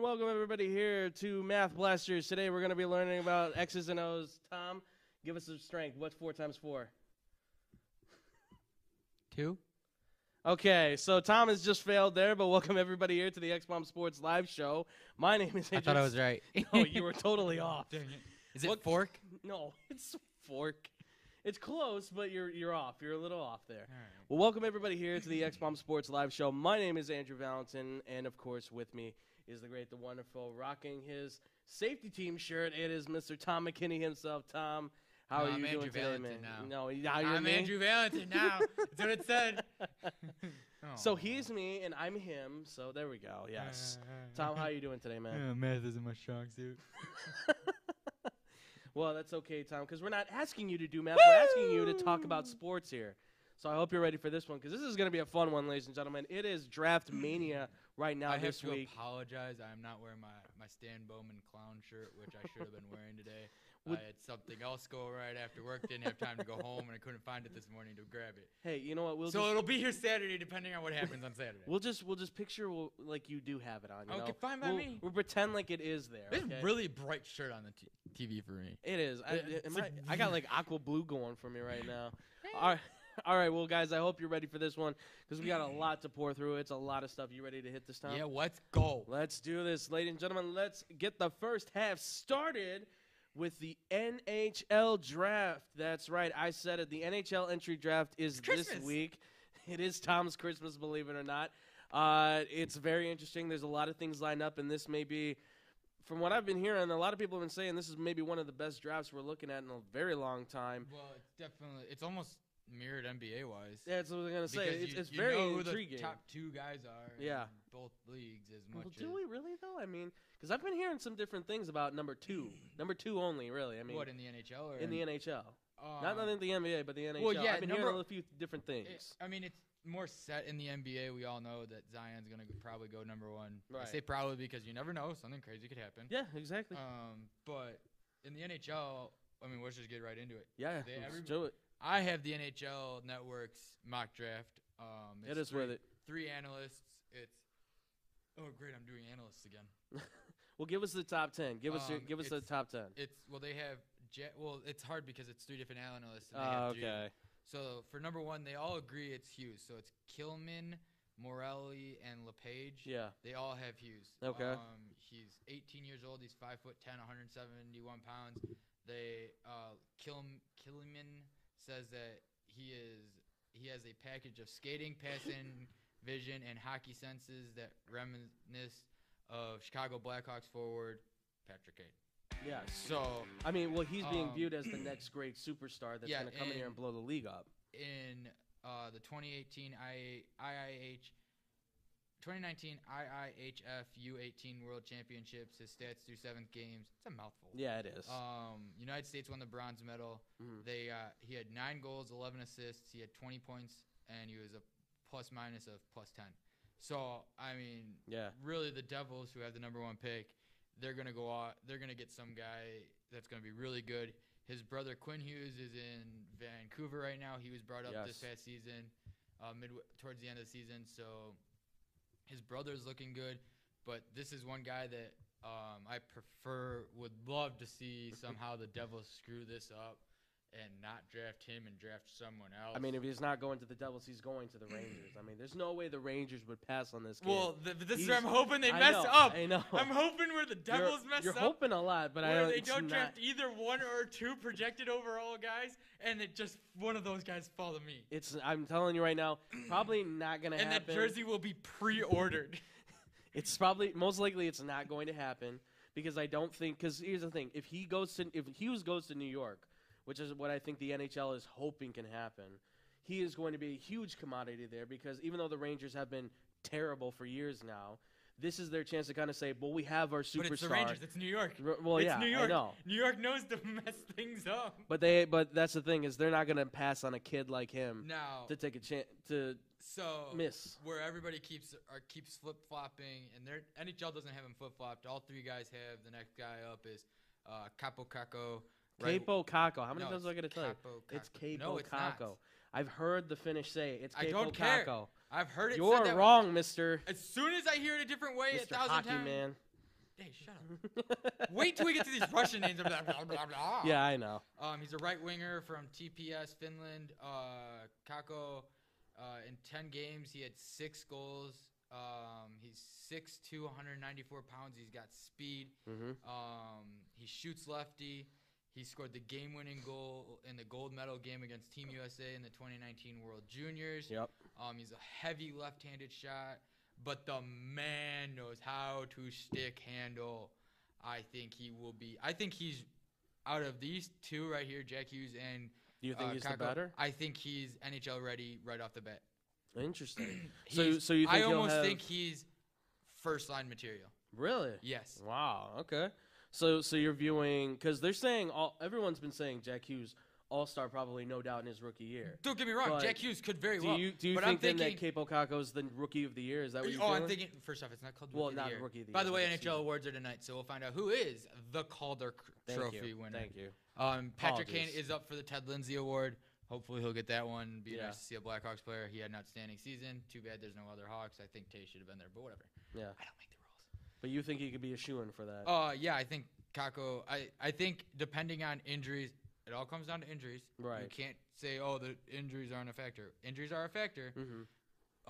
welcome everybody here to Math Blasters. Today we're going to be learning about X's and O's. Tom, give us some strength. What's 4 times 4? 2. Okay, so Tom has just failed there, but welcome everybody here to the X-Bomb Sports Live Show. My name is Andrew. I thought I was right. No, you were totally off. Dang it. Is it fork? No, it's fork. It's close, but you're off. You're a little off there. All right. Well, welcome everybody here to the X-Bomb Sports Live Show. My name is Andrew Valentin, and of course with me is the great, the wonderful, rocking his safety team shirt. It is Mr. Tom McKinney himself. Tom, how are you doing today, man? Now. No, now you're I'm me? Andrew Valentin now. That's what it said. So he's me, and I'm him. So there we go. Yes. Tom, how are you doing today, man? Math isn't my strong suit. Well, that's okay, Tom, because we're not asking you to do math. We're asking you to talk about sports here. So I hope you're ready for this one, because this is going to be a fun one, ladies and gentlemen. It is Draft Mania right now this week. I have to apologize. I'm not wearing my Stan Bowman clown shirt, which I should have been wearing today. I had something else go right after work. Didn't have time to go home, and I couldn't find it this morning to grab it. Hey, you know what? It'll be here Saturday, depending on what happens on Saturday. We'll just picture like you do have it on. You know? Fine by me. We'll pretend like it is there. It's a really bright shirt on the TV for me. It is. I got like aqua blue going for me right now. All right, well, guys, I hope you're ready for this one because we got a lot to pour through. It's a lot of stuff. You ready to hit this time? Yeah, let's go. Let's do this, ladies and gentlemen. Let's get the first half started with the NHL draft. That's right. I said it. The NHL entry draft is this week. It is Tom's Christmas, believe it or not. It's very interesting. There's a lot of things lined up, and this may be, from what I've been hearing, a lot of people have been saying this is maybe one of the best drafts we're looking at in a very long time. Well, it's almost mirrored NBA-wise. Yeah, that's what I was going to say. It's you very know who intriguing. The top 2 guys are in both leagues as much do we really, though? I mean, because I've been hearing some different things about number 2. Number 2 only, really. I mean, what, in the NHL? Or in the NHL. Not in the NBA, but the NHL. Well, yeah, I've been hearing a few different things. It's more set in the NBA. We all know that Zion's going to probably go number 1. Right. I say probably because you never know. Something crazy could happen. Yeah, exactly. But in the NHL, I mean, let's just get right into it. Yeah, let's do it. I have the NHL Network's mock draft. It is with it. 3 analysts. Oh, great! I'm doing analysts again. Well, give us the top 10. Give us the top 10. They have it's hard because it's 3 different analysts. Okay. So for number 1, they all agree it's Hughes. So it's Kilman, Morelli, and LePage. Yeah. They all have Hughes. Okay. He's 18 years old. He's 5'10", 171 pounds. Kilman says that he has a package of skating, passing, vision, and hockey senses that reminisce of Chicago Blackhawks forward Patrick Kane. Yeah. So I mean, well, he's being viewed as the next great superstar that's going to come in here and blow the league up. In the 2019 IIHF U18 World Championships, his stats through 7 games. It's a mouthful. Yeah, it is. United States won the bronze medal. Mm-hmm. He had 9 goals, 11 assists. He had 20 points, and he was a plus-minus of +10. So, I mean, really the Devils, who have the number 1 pick, they're going to go out. They're going to get some guy that's going to be really good. His brother Quinn Hughes is in Vancouver right now. He was brought up this past season, towards the end of the season. So his brother's looking good. But this is one guy that I would love to see somehow the Devils screw this up and not draft him and draft someone else. I mean, if he's not going to the Devils, he's going to the Rangers. I mean, there's no way the Rangers would pass on this kid. Well, this is where I'm hoping they mess up. I know. I'm hoping where the Devils mess up. You're hoping a lot, but they don't draft either 1 or 2 projected overall guys, and it just one of those guys fall to me. I'm telling you right now, probably not going to happen. And that jersey will be pre-ordered. It's most likely it's not going to happen because I don't think. Because here's the thing: if Hughes goes to New York, which is what I think the NHL is hoping can happen, he is going to be a huge commodity there because even though the Rangers have been terrible for years now, this is their chance to kind of say, well, we have our superstar. But it's the Rangers. It's New York. Well, it's New York. I know. New York knows to mess things up. But that's the thing is they're not going to pass on a kid like him to take a chance to miss. Where everybody keeps flip-flopping, and NHL doesn't have him flip-flopped. All 3 guys have. The next guy up is Capo Caco. Capo Caco. How many times do I got to tell you? It's Capo no, it's Caco. Not. I've heard the Finnish say it. It's Capo I don't care. Caco. I've heard it. You're said that wrong, Mister. As soon as I hear it a different way, Mr. 1,000 Hockey times. Man. Hey, shut up. Wait till we get to these Russian names. Blah, blah, blah, blah. Yeah, I know. He's a right winger from TPS Finland. Kakko, in 10 games, he had 6 goals. He's 6'2", 194 pounds. He's got speed. Mm-hmm. He shoots lefty. He scored the game-winning goal in the gold medal game against Team USA in the 2019 World Juniors. Yep. He's a heavy left-handed shot, but the man knows how to stick handle. I think he's out of these two right here, Jack Hughes and Do you think he's Kakko, the better? I think he's NHL ready right off the bat. Interesting. so you think I almost think he's first-line material. Really? Yes. Wow. Okay. So you're viewing because they're saying everyone's been saying Jack Hughes All-Star probably no doubt in his rookie year. Don't get me wrong, Jack Hughes could very well. Do you think then that Kaapo Kakko's the rookie of the year? Is that what you're feeling? I'm thinking. First off, it's not called rookie of the year. Rookie of the year. By the way, NHL awards are tonight, so we'll find out who is the Calder Trophy winner. Thank you. Patrick Kane is up for the Ted Lindsay Award. Hopefully he'll get that one. Be nice to see a Blackhawks player. He had an outstanding season. Too bad there's no other Hawks. I think Tay should have been there, but whatever. Yeah. I don't make the rules. But you think he could be a shoo-in for that? Yeah, I think Kakko. I think depending on injuries, it all comes down to injuries. Right. You can't say, the injuries aren't a factor. Injuries are a factor. Mm-hmm.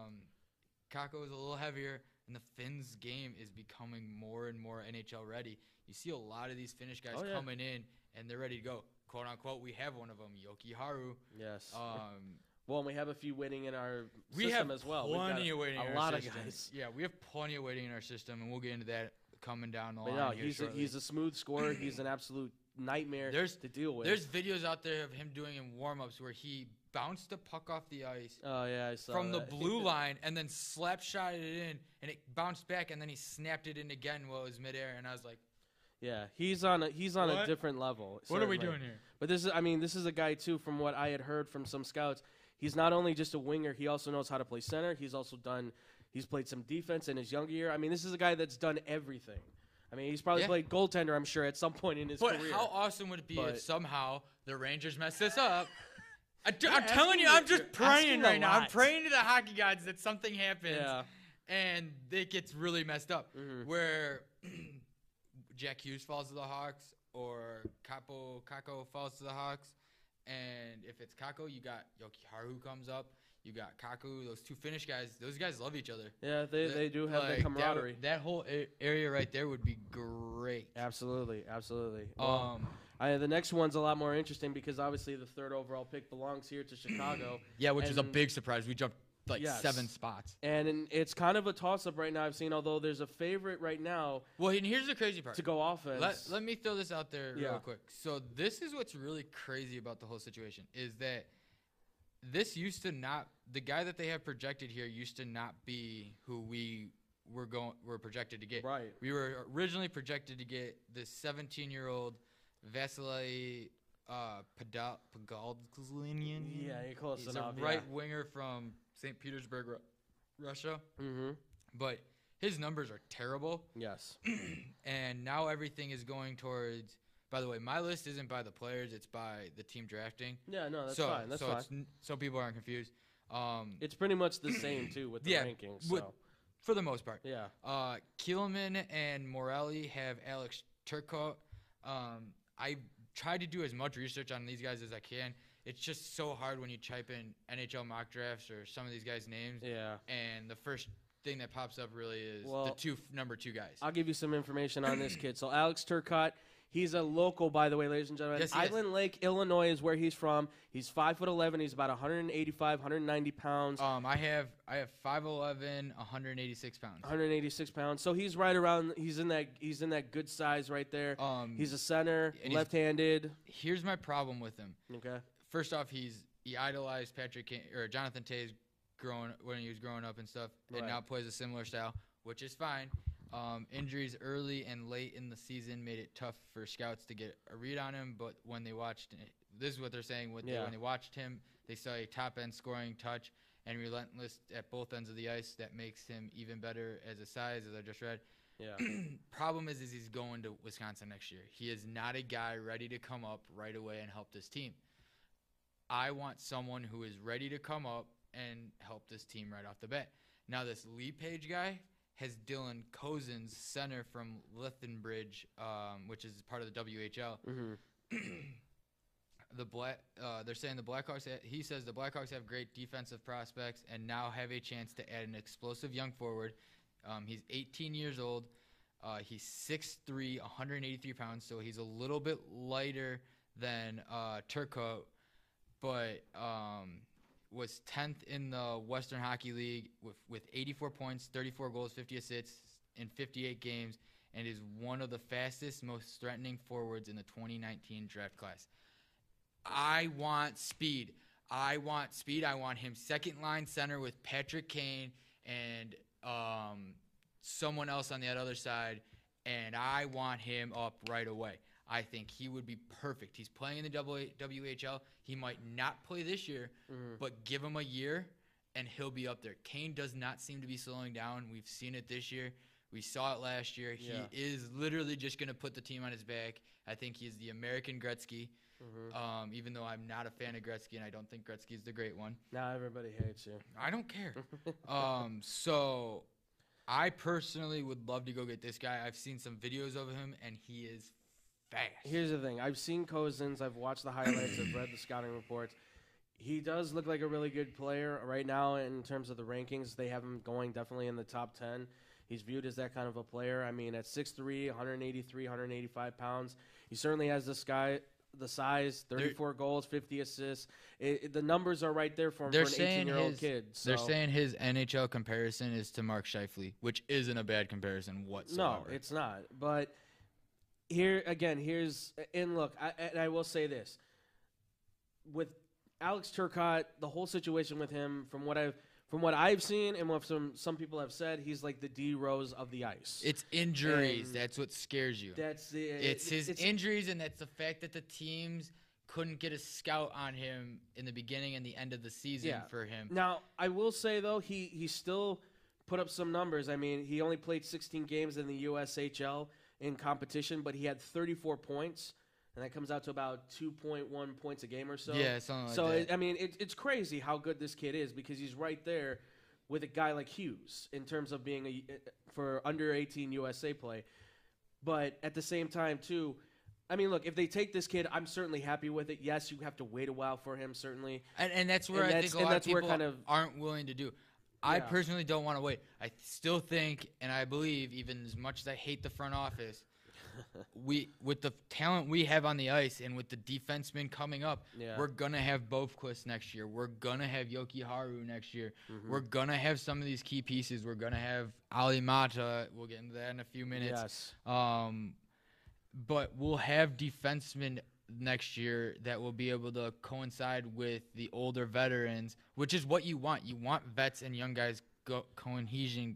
Kakko is a little heavier, and the Finns game is becoming more and more NHL ready. You see a lot of these Finnish guys coming in, and they're ready to go. Quote unquote, we have one of them, Yoki Haru. Yes. Well, and we have a few waiting in our system as well. We have plenty of waiting in our system. A lot of guys. Yeah, we have plenty of waiting in our system, and we'll get into that coming down the line. But no, he's a smooth scorer. He's an absolute nightmare to deal with. There's videos out there of him doing in warm-ups where he bounced the puck off the ice I saw from that. the blue line and then slap-shotted it in, and it bounced back, and then he snapped it in again while it was midair, and I was like, yeah, he's on a different level. What are we doing here? But this is a guy too. From what I had heard from some scouts, he's not only just a winger. He also knows how to play center. He's played some defense in his younger year. I mean, this is a guy that's done everything. I mean, he's probably played goaltender, I'm sure, at some point in his career. But how awesome would it be if somehow the Rangers mess this up? I'm telling you, I'm just praying right now. I'm praying to the hockey gods that something happens and it gets really messed up. Mm-hmm. Where Jack Hughes falls to the Hawks or Kakko falls to the Hawks. And if it's Kakko, you got Yoki Haru comes up. You got Kakko, those two Finnish guys. Those guys love each other. Yeah, they do have that camaraderie. That whole area right there would be great. Absolutely. Well, the next one's a lot more interesting because obviously the third overall pick belongs here to Chicago. Yeah, which is a big surprise. We jumped 7 spots. And it's kind of a toss-up right now. I've seen, although there's a favorite right now. Well, and here's the crazy part. To go offense. Let me throw this out there real quick. So this is what's really crazy about the whole situation is that this used to not – the guy that they have projected here used to not be who we were projected to get. Right. We were originally projected to get this 17-year-old Vasily Podolzlinian. Yeah, you're close enough. He's a right winger from St. Petersburg, Russia. Mm-hmm. But his numbers are terrible. Yes. And now everything is going towards – by the way, my list isn't by the players; it's by the team drafting. Yeah, no, that's fine. That's fine. So people aren't confused. It's pretty much the same too with the rankings. For the most part. Yeah. Kielman and Morelli have Alex Turcotte. I tried to do as much research on these guys as I can. It's just so hard when you type in NHL mock drafts or some of these guys' names. Yeah. And the first thing that pops up really is the number two guys. I'll give you some information on this kid. So Alex Turcotte. He's a local, by the way, ladies and gentlemen. Yes, Island Lake, Illinois is where he's from. He's 5'11". He's about 185, 190 pounds. I have 5'11", 186 pounds. 186 pounds. So he's right around. He's in that good size right there. He's a center, left-handed. Here's my problem with him. Okay. First off, he idolized Jonathan Toews when he was growing up and stuff, and now plays a similar style, which is fine. Injuries early and late in the season made it tough for scouts to get a read on him, but when they watched this is what they're saying, when they watched him, they saw a top-end scoring touch and relentless at both ends of the ice that makes him even better as a size, as I just read. Yeah. Problem is he's going to Wisconsin next year. He is not a guy ready to come up right away and help this team. I want someone who is ready to come up and help this team right off the bat. Now, this Lee Page guy has Dylan Cousins, center from Lethbridge, which is part of the WHL. Mm-hmm. They're saying the Blackhawks. He says the Blackhawks have great defensive prospects and now have a chance to add an explosive young forward. He's 18 years old. He's 6'3", 183 pounds, so he's a little bit lighter than Turcotte, but was 10th in the Western Hockey League with 84 points, 34 goals, 50 assists in 58 games, and is one of the fastest, most threatening forwards in the 2019 draft class. I want speed. I want him second-line center with Patrick Kane and someone else on the other side, and I want him up right away. I think he would be perfect. He's playing in the WHL. He might not play this year, but give him a year, and he'll be up there. Kane does not seem to be slowing down. We've seen it this year. We saw it last year. Yeah. He is literally just going to put the team on his back. I think he's the American Gretzky, even though I'm not a fan of Gretzky, and I don't think Gretzky's the great one. Now everybody hates you. I don't care. So I personally would love to go get this guy. I've seen some videos of him, and he is fast. Here's the thing. I've seen Cousins. I've watched the highlights. I've read the scouting reports. He does look like a really good player right now in terms of the rankings. They have him going definitely in the top 10. He's viewed as that kind of a player. I mean, at 6'3", 183, 185 pounds, he certainly has the size, 34 goals, 50 assists. The numbers are right there for him for an 18-year-old kid. So. They're saying his NHL comparison is to Mark Scheifele, which isn't a bad comparison whatsoever. No, it's not. But here, again, and look, I will say this. With Alex Turcotte, the whole situation with him, from what I've seen and what some people have said, he's like the D Rose of the ice. It's injuries. That's what scares you. It's his injuries, and that's the fact that the teams couldn't get a scout on him in the beginning and the end of the season for him. Now, I will say, though, he still put up some numbers. I mean, he only played 16 games in the USHL in competition, but he had 34 points. And that comes out to about 2.1 points a game or so. Yeah, something like that. I mean, it's crazy how good this kid is because he's right there with a guy like Hughes in terms of being for under 18 USA play. But at the same time, too, I mean, look, if they take this kid, I'm certainly happy with it. Yes, you have to wait a while for him, certainly. And that's where I think a lot of people aren't willing to do. Yeah. I personally don't want to wait. I still think, and I believe, even as much as I hate the front office, with the talent we have on the ice and with the defensemen coming up, we're going to have Bovequist next year. We're going to have Yoki Haru next year. We're going to have some of these key pieces. We're going to have Ali Mata. We'll get into that in a few minutes. Yes. But we'll have defensemen next year that will be able to coincide with the older veterans, which is what you want. You want vets and young guys cohesively.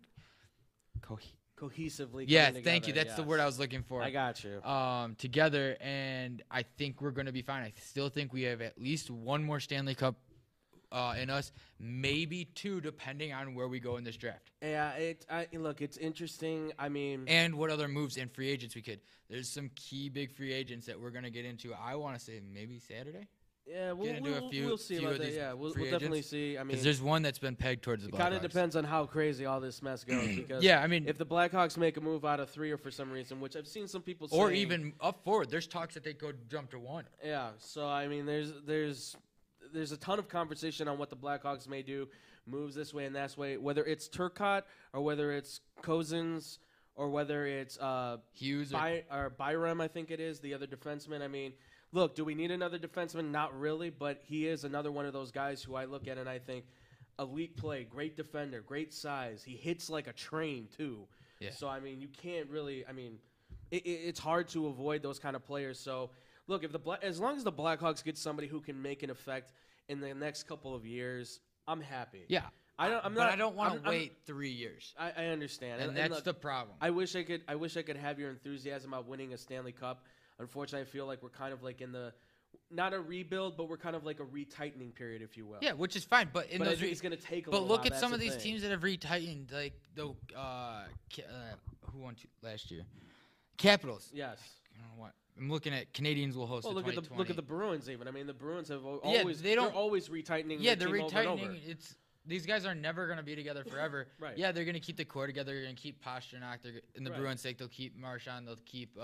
Yeah, thank you. That's the word I was looking for. I got you. Together, and I think we're going to be fine. I still think we have at least one more Stanley Cup in us, maybe two, depending on where we go in this draft. Yeah, look, it's interesting. I mean, and what other moves and free agents we could. There's some key big free agents that we're going to get into. I want to say maybe Saturday. Yeah, we'll see about that. Yeah, we'll definitely see. I mean, because there's one that's been pegged towards the Blackhawks. It kind of depends on how crazy all this mess goes. Because I mean, if the Blackhawks make a move out of 3 or for some reason, which I've seen some people say, or even up forward, there's talks that they could jump to 1. Yeah, so I mean, there's a ton of conversation on what the Blackhawks may do, moves this way and that way, whether it's Turcotte or whether it's Cousins or whether it's Hughes or Byram, I think it is, the other defenseman. I mean. Look, do we need another defenseman? Not really, but he is another one of those guys who I look at and I think elite play, great defender, great size. He hits like a train too. Yeah. So, I mean, you can't really – I mean, it's hard to avoid those kind of players. So, look, as long as the Blackhawks get somebody who can make an effect in the next couple of years, I'm happy. Yeah. I don't want to wait 3 years. I understand. And that's the problem. I wish I could have your enthusiasm about winning a Stanley Cup. Unfortunately, I feel like we're kind of like in the not a rebuild, but we're kind of like a retightening period, if you will. Yeah, which is fine, but I think it's going to take a little while. But look at some of these teams that have retightened, like the who won last year? Capitals. Yes. You know what? I'm looking at Canadians will host. Well, look at the Bruins even. I mean, the Bruins have always they're always retightening. Yeah, they're retightening. these guys are never going to be together forever. Right. Yeah, they're going to keep the core together. They're going to keep Pasternak. They're in the Bruins' sake. They'll keep Marchand. They'll keep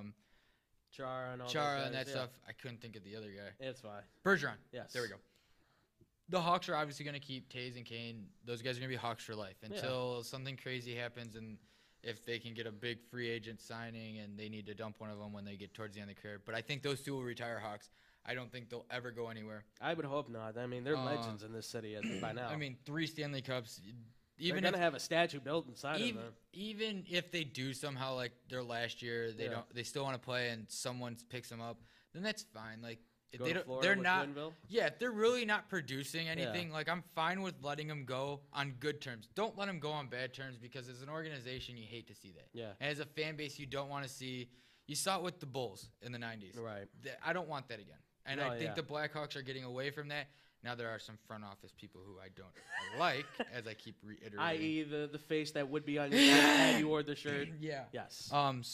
Chara and all Chara and that stuff. I couldn't think of the other guy. It's fine. Bergeron. Yes. There we go. The Hawks are obviously going to keep Taves and Kane. Those guys are going to be Hawks for life until something crazy happens, and if they can get a big free agent signing and they need to dump one of them when they get towards the end of their career. But I think those two will retire Hawks. I don't think they'll ever go anywhere. I would hope not. I mean, they're legends in this city by now. I mean, 3 Stanley Cups. They're going to have a statue built inside of them. Even if they do somehow, like their last year, they still want to play and someone picks them up, then that's fine. Like, if they're not, if they're really not producing anything, like I'm fine with letting them go on good terms. Don't let them go on bad terms because as an organization, you hate to see that. Yeah. And as a fan base, you don't want to see. You saw it with the Bulls in the 90s. Right. I don't want that again. And I think the Blackhawks are getting away from that. Now there are some front office people who I don't like, as I keep reiterating. I.e. the face that would be on your hat if you wore the shirt. Yeah. Yes.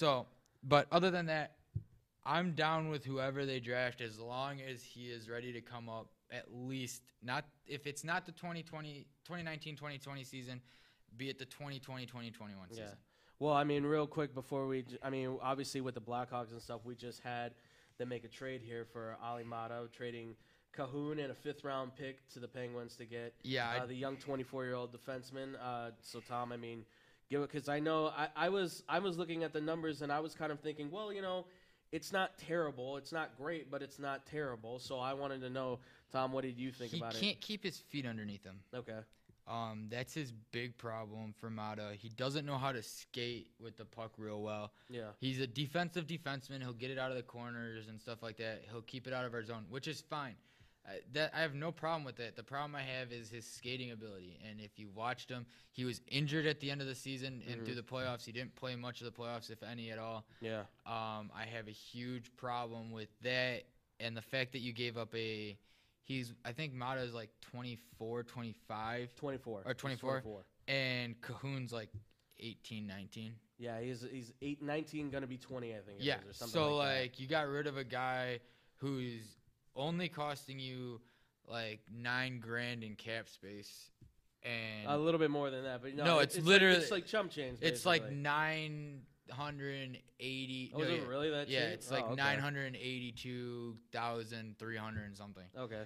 But other than that, I'm down with whoever they draft as long as he is ready to come up at least, not if it's not the 2019-2020 season, be it the 2020-2021 season. Well, I mean, real quick before obviously with the Blackhawks and stuff, we just had them make a trade here for Ali Mata, trading Cahoon and a 5th-round pick to the Penguins to get the young 24-year-old defenseman. So, Tom, I mean, because I know I was looking at the numbers and I was kind of thinking, well, it's not terrible. It's not great, but it's not terrible. So I wanted to know, Tom, what did you think about it? He can't keep his feet underneath him. Okay. That's his big problem for Mata. He doesn't know how to skate with the puck real well. Yeah. He's a defensive defenseman. He'll get it out of the corners and stuff like that. He'll keep it out of our zone, which is fine. I have no problem with that. The problem I have is his skating ability. And if you watched him, he was injured at the end of the season and through the playoffs. He didn't play much of the playoffs, if any at all. Yeah. I have a huge problem with that and the fact that you gave up I think Mata is like 24, 25. 24. Or 24. And Cahoon's like 18, 19. Yeah, he's 19, going to be 20, I think. Yeah, or something so like you got rid of a guy who's only costing you like $9,000 in cap space, and a little bit more than that. But no, it's literally it's like chump change. It's like 980. Oh, is it really that cheap? Yeah, it's like 982,300 and something. Okay.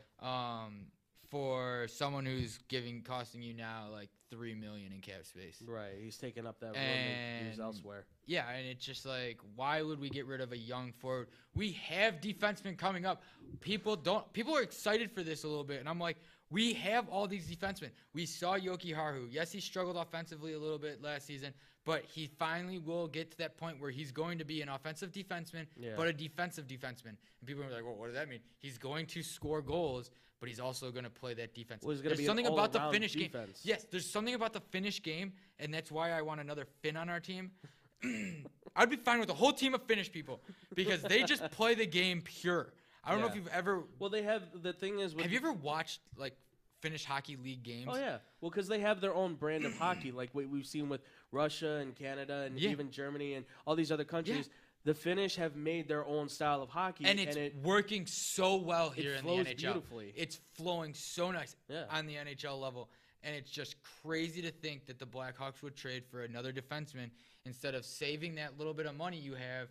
For someone who's costing you now like $3 million in cap space. Right, he's taking up that room and use elsewhere. Yeah, and it's just like, why would we get rid of a young forward? We have defensemen coming up. People are excited for this a little bit, and I'm like, we have all these defensemen. We saw Yoki Haru. Yes, he struggled offensively a little bit last season, but he finally will get to that point where he's going to be an offensive defenseman, but a defensive defenseman. And people are like, well, what does that mean? He's going to score goals, but he's also going to play that defense. Well, there's something about the Finnish game. Yes, there's something about the Finnish game, and that's why I want another Finn on our team. I'd be fine with a whole team of Finnish people because they just play the game pure. I don't know if you've ever. Well, they have the thing is. Have you ever watched like Finnish hockey league games? Oh yeah. Well, because they have their own brand of hockey, like what we've seen with Russia and Canada and even Germany and all these other countries. Yeah. The Finnish have made their own style of hockey, and it's working so well here in the NHL. Beautifully. It's flowing so nice on the NHL level, and it's just crazy to think that the Blackhawks would trade for another defenseman instead of saving that little bit of money you have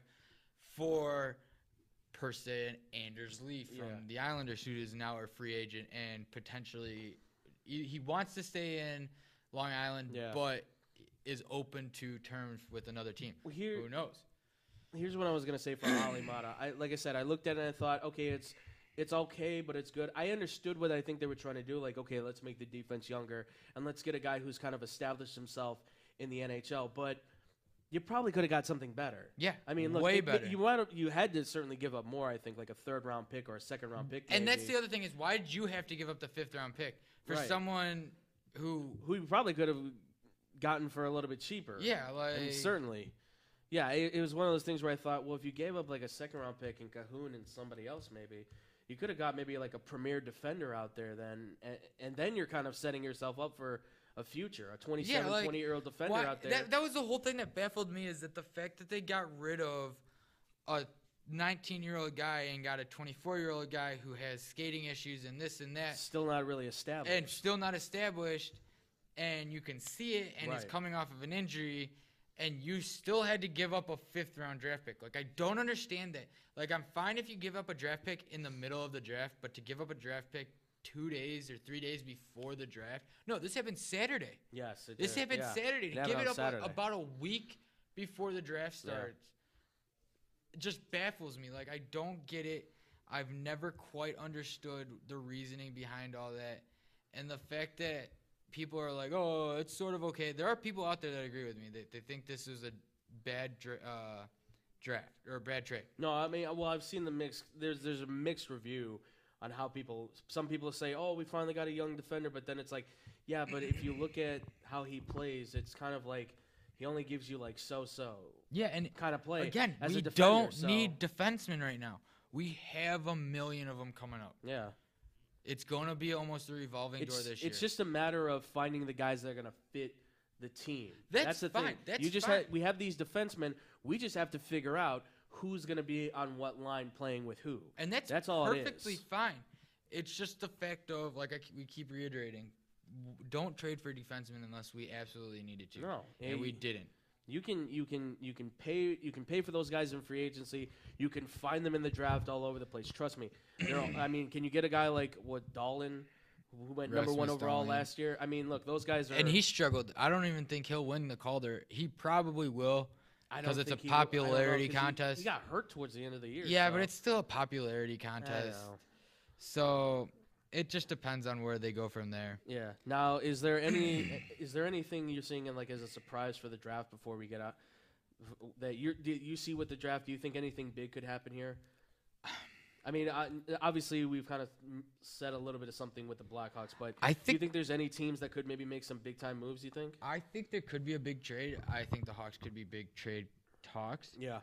for, per se, an Anders Lee from the Islanders, who is now a free agent and potentially he wants to stay in Long Island, but is open to terms with another team. Well, who knows? Here's what I was going to say for Ali Mata. Like I said, I looked at it and I thought, okay, it's okay, but it's good. I understood what I think they were trying to do. Like, okay, let's make the defense younger, and let's get a guy who's kind of established himself in the NHL. But you probably could have got something better. Yeah, I mean, look, way better. You had to certainly give up more, I think, like a 3rd-round pick or a 2nd-round pick. And that's the other thing is, why did you have to give up the 5th-round pick for someone who you probably could have gotten for a little bit cheaper? Yeah, like... And certainly. Yeah, it was one of those things where I thought, well, if you gave up like a 2nd-round pick and Cahoon and somebody else maybe, you could have got maybe like a premier defender out there then, and then you're kind of setting yourself up for a future, a 20-year-old defender out there. That was the whole thing that baffled me, is that the fact that they got rid of a 19-year-old guy and got a 24-year-old guy who has skating issues and this and that. Still not really established. And still not established, and you can see it, and he's coming off of an injury, and you still had to give up a 5th-round draft pick. Like, I don't understand that. Like, I'm fine if you give up a draft pick in the middle of the draft, but to give up a draft pick 2 days or 3 days before the draft. No, this happened Saturday. Yes, it This did. happened Saturday. To give it up about a week before the draft starts. It just baffles me. Like, I don't get it. I've never quite understood the reasoning behind all that. And the fact that people are like, oh, it's sort of okay. There are people out there that agree with me. They think this is a bad draft or a bad trade. No, I mean, well, I've seen the mixed. There's a mixed review on how some people say, oh, we finally got a young defender, but then it's like, yeah, but if you look at how he plays, it's kind of like he only gives you like so-so. Yeah, and kind of play. Again, as we a defender, don't need defensemen right now. We have a million of them coming up. Yeah. It's going to be almost a revolving door this year. It's just a matter of finding the guys that are going to fit the team. That's the fine. thing. That's fine. We have these defensemen. We just have to figure out who's going to be on what line playing with who. And that's all perfectly it is. fine. It's just the fact of, like we keep reiterating, don't trade for defensemen unless we absolutely needed to. No, and we didn't. You can pay for those guys in free agency. You can find them in the draft all over the place. Trust me. I mean, can you get a guy like Dahlin, who went number 1 overall last year? I mean, look, those guys are. And he struggled. I don't even think he'll win the Calder. He probably will. Because it's a popularity contest. He got hurt towards the end of the year. Yeah, but it's still a popularity contest. I know. So it just depends on where they go from there. Yeah. Now, is there anything you're seeing in, like, as a surprise for the draft before we get out that you see with the draft? Do you think anything big could happen here? I mean, obviously we've kind of said a little bit of something with the Blackhawks, but do you think there's any teams that could maybe make some big time moves? You think? I think there could be a big trade. I think the Hawks could be big trade talks. Yeah.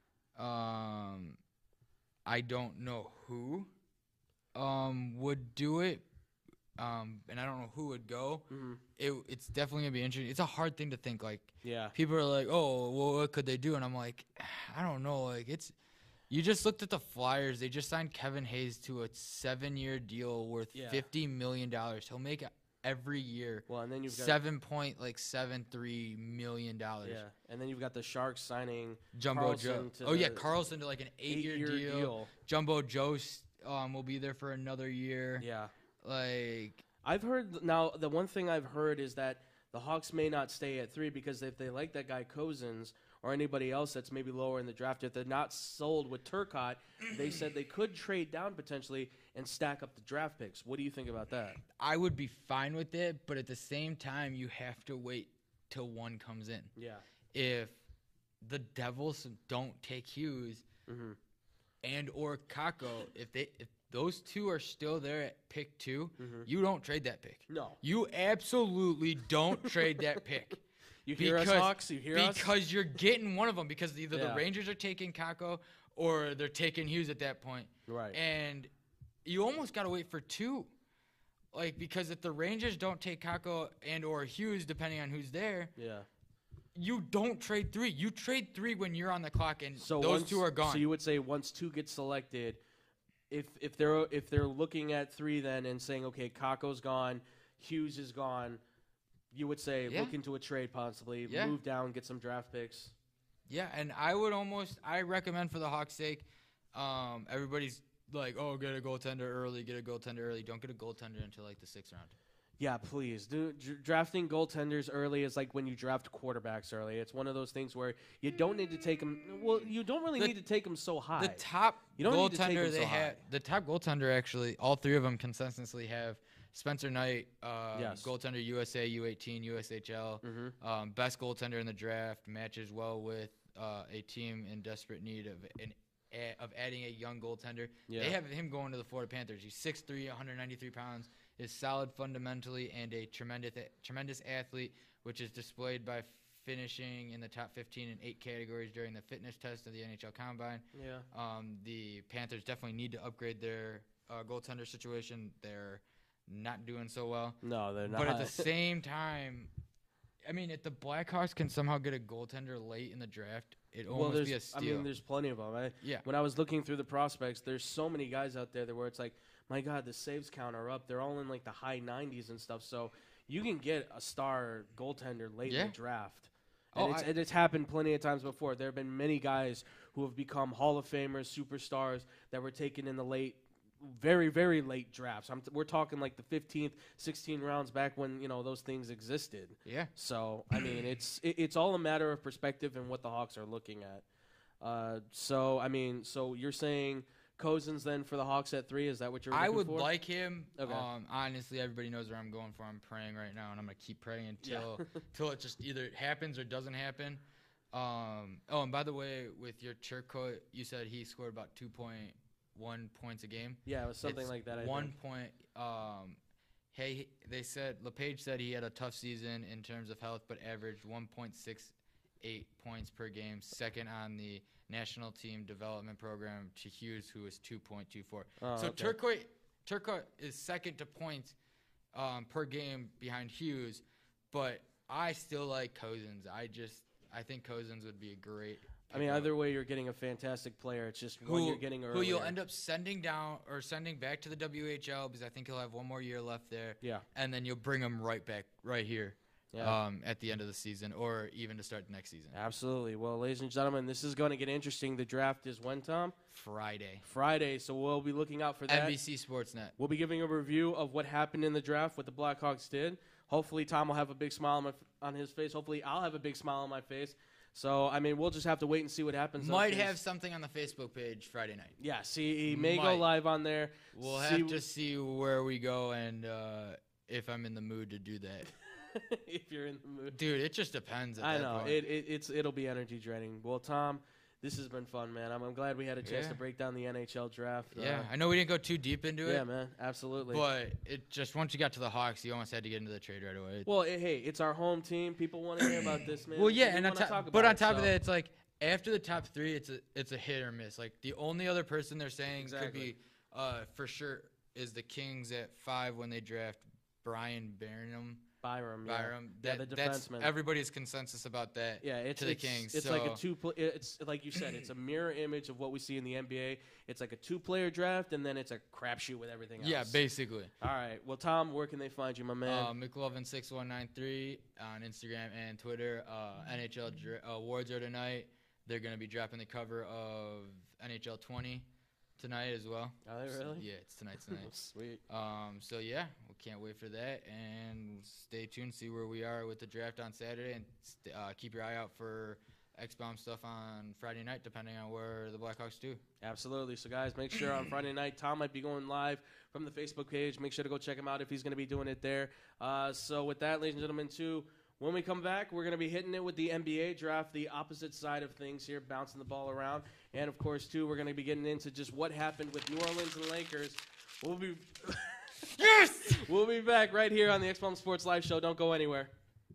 I don't know who would do it, and I don't know who would go. Mm-hmm. It's definitely gonna be interesting. It's a hard thing to think. Like, yeah, people are like, oh, well, what could they do? And I'm like, I don't know. Like, it's. You just looked at the Flyers. They just signed Kevin Hayes to a 7-year deal worth $50 million. He'll make every year. Well, and then you've got $7.73 million. Yeah, and then you've got the Sharks signing Jumbo Joe. Carlson to like an 8-year deal. Jumbo Joe will be there for another year. Yeah, like I've heard. Now, the one thing I've heard is that the Hawks may not stay at 3 because if they like that guy Cozens or anybody else that's maybe lower in the draft, if they're not sold with Turcotte, they said they could trade down potentially and stack up the draft picks. What do you think about that? I would be fine with it, but at the same time, you have to wait till one comes in. Yeah. If the Devils don't take Hughes and or Kakko, if those two are still there at pick 2, you don't trade that pick. No. You absolutely don't trade that pick. You hear us, Hawks? You hear us? Because you're getting one of them, because either the Rangers are taking Kakko or they're taking Hughes at that point. Right. And you almost got to wait for 2. Like, because if the Rangers don't take Kakko and or Hughes, depending on who's there, you don't trade 3. You trade 3 when you're on the clock, and those 2 are gone. So you would say once 2 gets selected, if they're looking at 3 then and saying, okay, Kakko's gone, Hughes is gone, you would say look into a trade possibly, move down, get some draft picks. Yeah, and I recommend for the Hawks' sake, everybody's like, oh, get a goaltender early. Don't get a goaltender until like the 6th round. Yeah, please. Drafting goaltenders early is like when you draft quarterbacks early. It's one of those things where you don't need to take them. Well, you don't really need to take them so high. The top goaltender the top goaltender, actually, all 3 of them consensually have Spencer Knight, goaltender USA, U18, USHL, best goaltender in the draft, matches well with a team in desperate need of adding a young goaltender. Yeah. They have him going to the Florida Panthers. He's 6'3", 193 pounds, is solid fundamentally, and a tremendous athlete, which is displayed by finishing in the top 15 in 8 categories during the fitness test of the NHL Combine. Yeah. The Panthers definitely need to upgrade their goaltender situation. They're not doing so well. No, they're not. But at the same time, I mean, if the Blackhawks can somehow get a goaltender late in the draft, it almost be a steal. I mean, there's plenty of them. Yeah. When I was looking through the prospects, there's so many guys out there where it's like, my God, the saves count are up. They're all in like the high 90s and stuff. So you can get a star goaltender late in the draft. And it's happened plenty of times before. There have been many guys who have become Hall of Famers, superstars that were taken in the late, very, very late drafts. We're talking like the 15th, 16 rounds back when, those things existed. Yeah. So, I mean, it's all a matter of perspective and what the Hawks are looking at. So you're saying Cozens then for the Hawks at 3? Is that what you're looking for? I would like him. Okay. Honestly, everybody knows where I'm going for. I'm praying right now, and I'm going to keep praying until it just either happens or doesn't happen. And by the way, with your Turcotte, you said he scored about 2.1 points a game. Yeah, it was something like that, I think. Point. They said LePage said he had a tough season in terms of health, but averaged 1.68 points per game, second on the national team development program to Hughes, who is 2.24. So okay. Turcotte is second to points per game behind Hughes, but I still like Cozens. I think Cozens would be a great. I mean, either way, you're getting a fantastic player. It's just one you're getting earlier. Who you'll end up sending back to the WHL because I think he'll have one more year left there. Yeah. And then you'll bring him right back right here. Yeah. At the end of the season or even to start the next season. Absolutely. Well, ladies and gentlemen, this is going to get interesting. The draft is when, Tom? Friday. So we'll be looking out for that. NBC Sportsnet. We'll be giving a review of what happened in the draft, what the Blackhawks did. Hopefully, Tom will have a big smile on his face. Hopefully, I'll have a big smile on my face. So, I mean, we'll just have to wait and see what happens. Might have something on the Facebook page Friday night. Yeah, see, he may go live on there. We'll have to see where we go and if I'm in the mood to do that. If you're in the mood. Dude, it just depends. I know. It'll be energy draining. Well, Tom, this has been fun, man. I'm glad we had a chance to break down the NHL draft. Yeah, I know we didn't go too deep into it. Yeah, man, absolutely. But it just once you got to the Hawks, you almost had to get into the trade right away. Well, hey, it's our home team. People want to hear about this, man. Well, yeah, and on top of that, it's like after the top 3, it's a hit or miss. Like the only other person they're saying could be for sure is the Kings at 5 when they draft Byram. The defenseman. That's everybody's consensus about that. Yeah, it's the Kings. It's like it's like you said, it's a mirror image of what we see in the NBA. It's like a 2-player draft, and then it's a crapshoot with everything else. Yeah, basically. All right. Well, Tom, where can they find you, my man? McLovin6193 on Instagram and Twitter. NHL awards are tonight. They're going to be dropping the cover of NHL 20 tonight as well. Are they really? Yeah, it's tonight. Sweet. So yeah, we can't wait for that, and stay tuned, see where we are with the draft on Saturday, and keep your eye out for X-Bomb stuff on Friday night, depending on where the Blackhawks do. Absolutely. So guys, make sure on Friday night, Tom might be going live from the Facebook page. Make sure to go check him out if he's going to be doing it there. So with that, ladies and gentlemen, too, when we come back, we're going to be hitting it with the NBA draft, the opposite side of things here, bouncing the ball around. And, of course, too, we're going to be getting into just what happened with New Orleans and Lakers. We'll be We'll be back right here on the X-Bomb Sports Live Show. Don't go anywhere.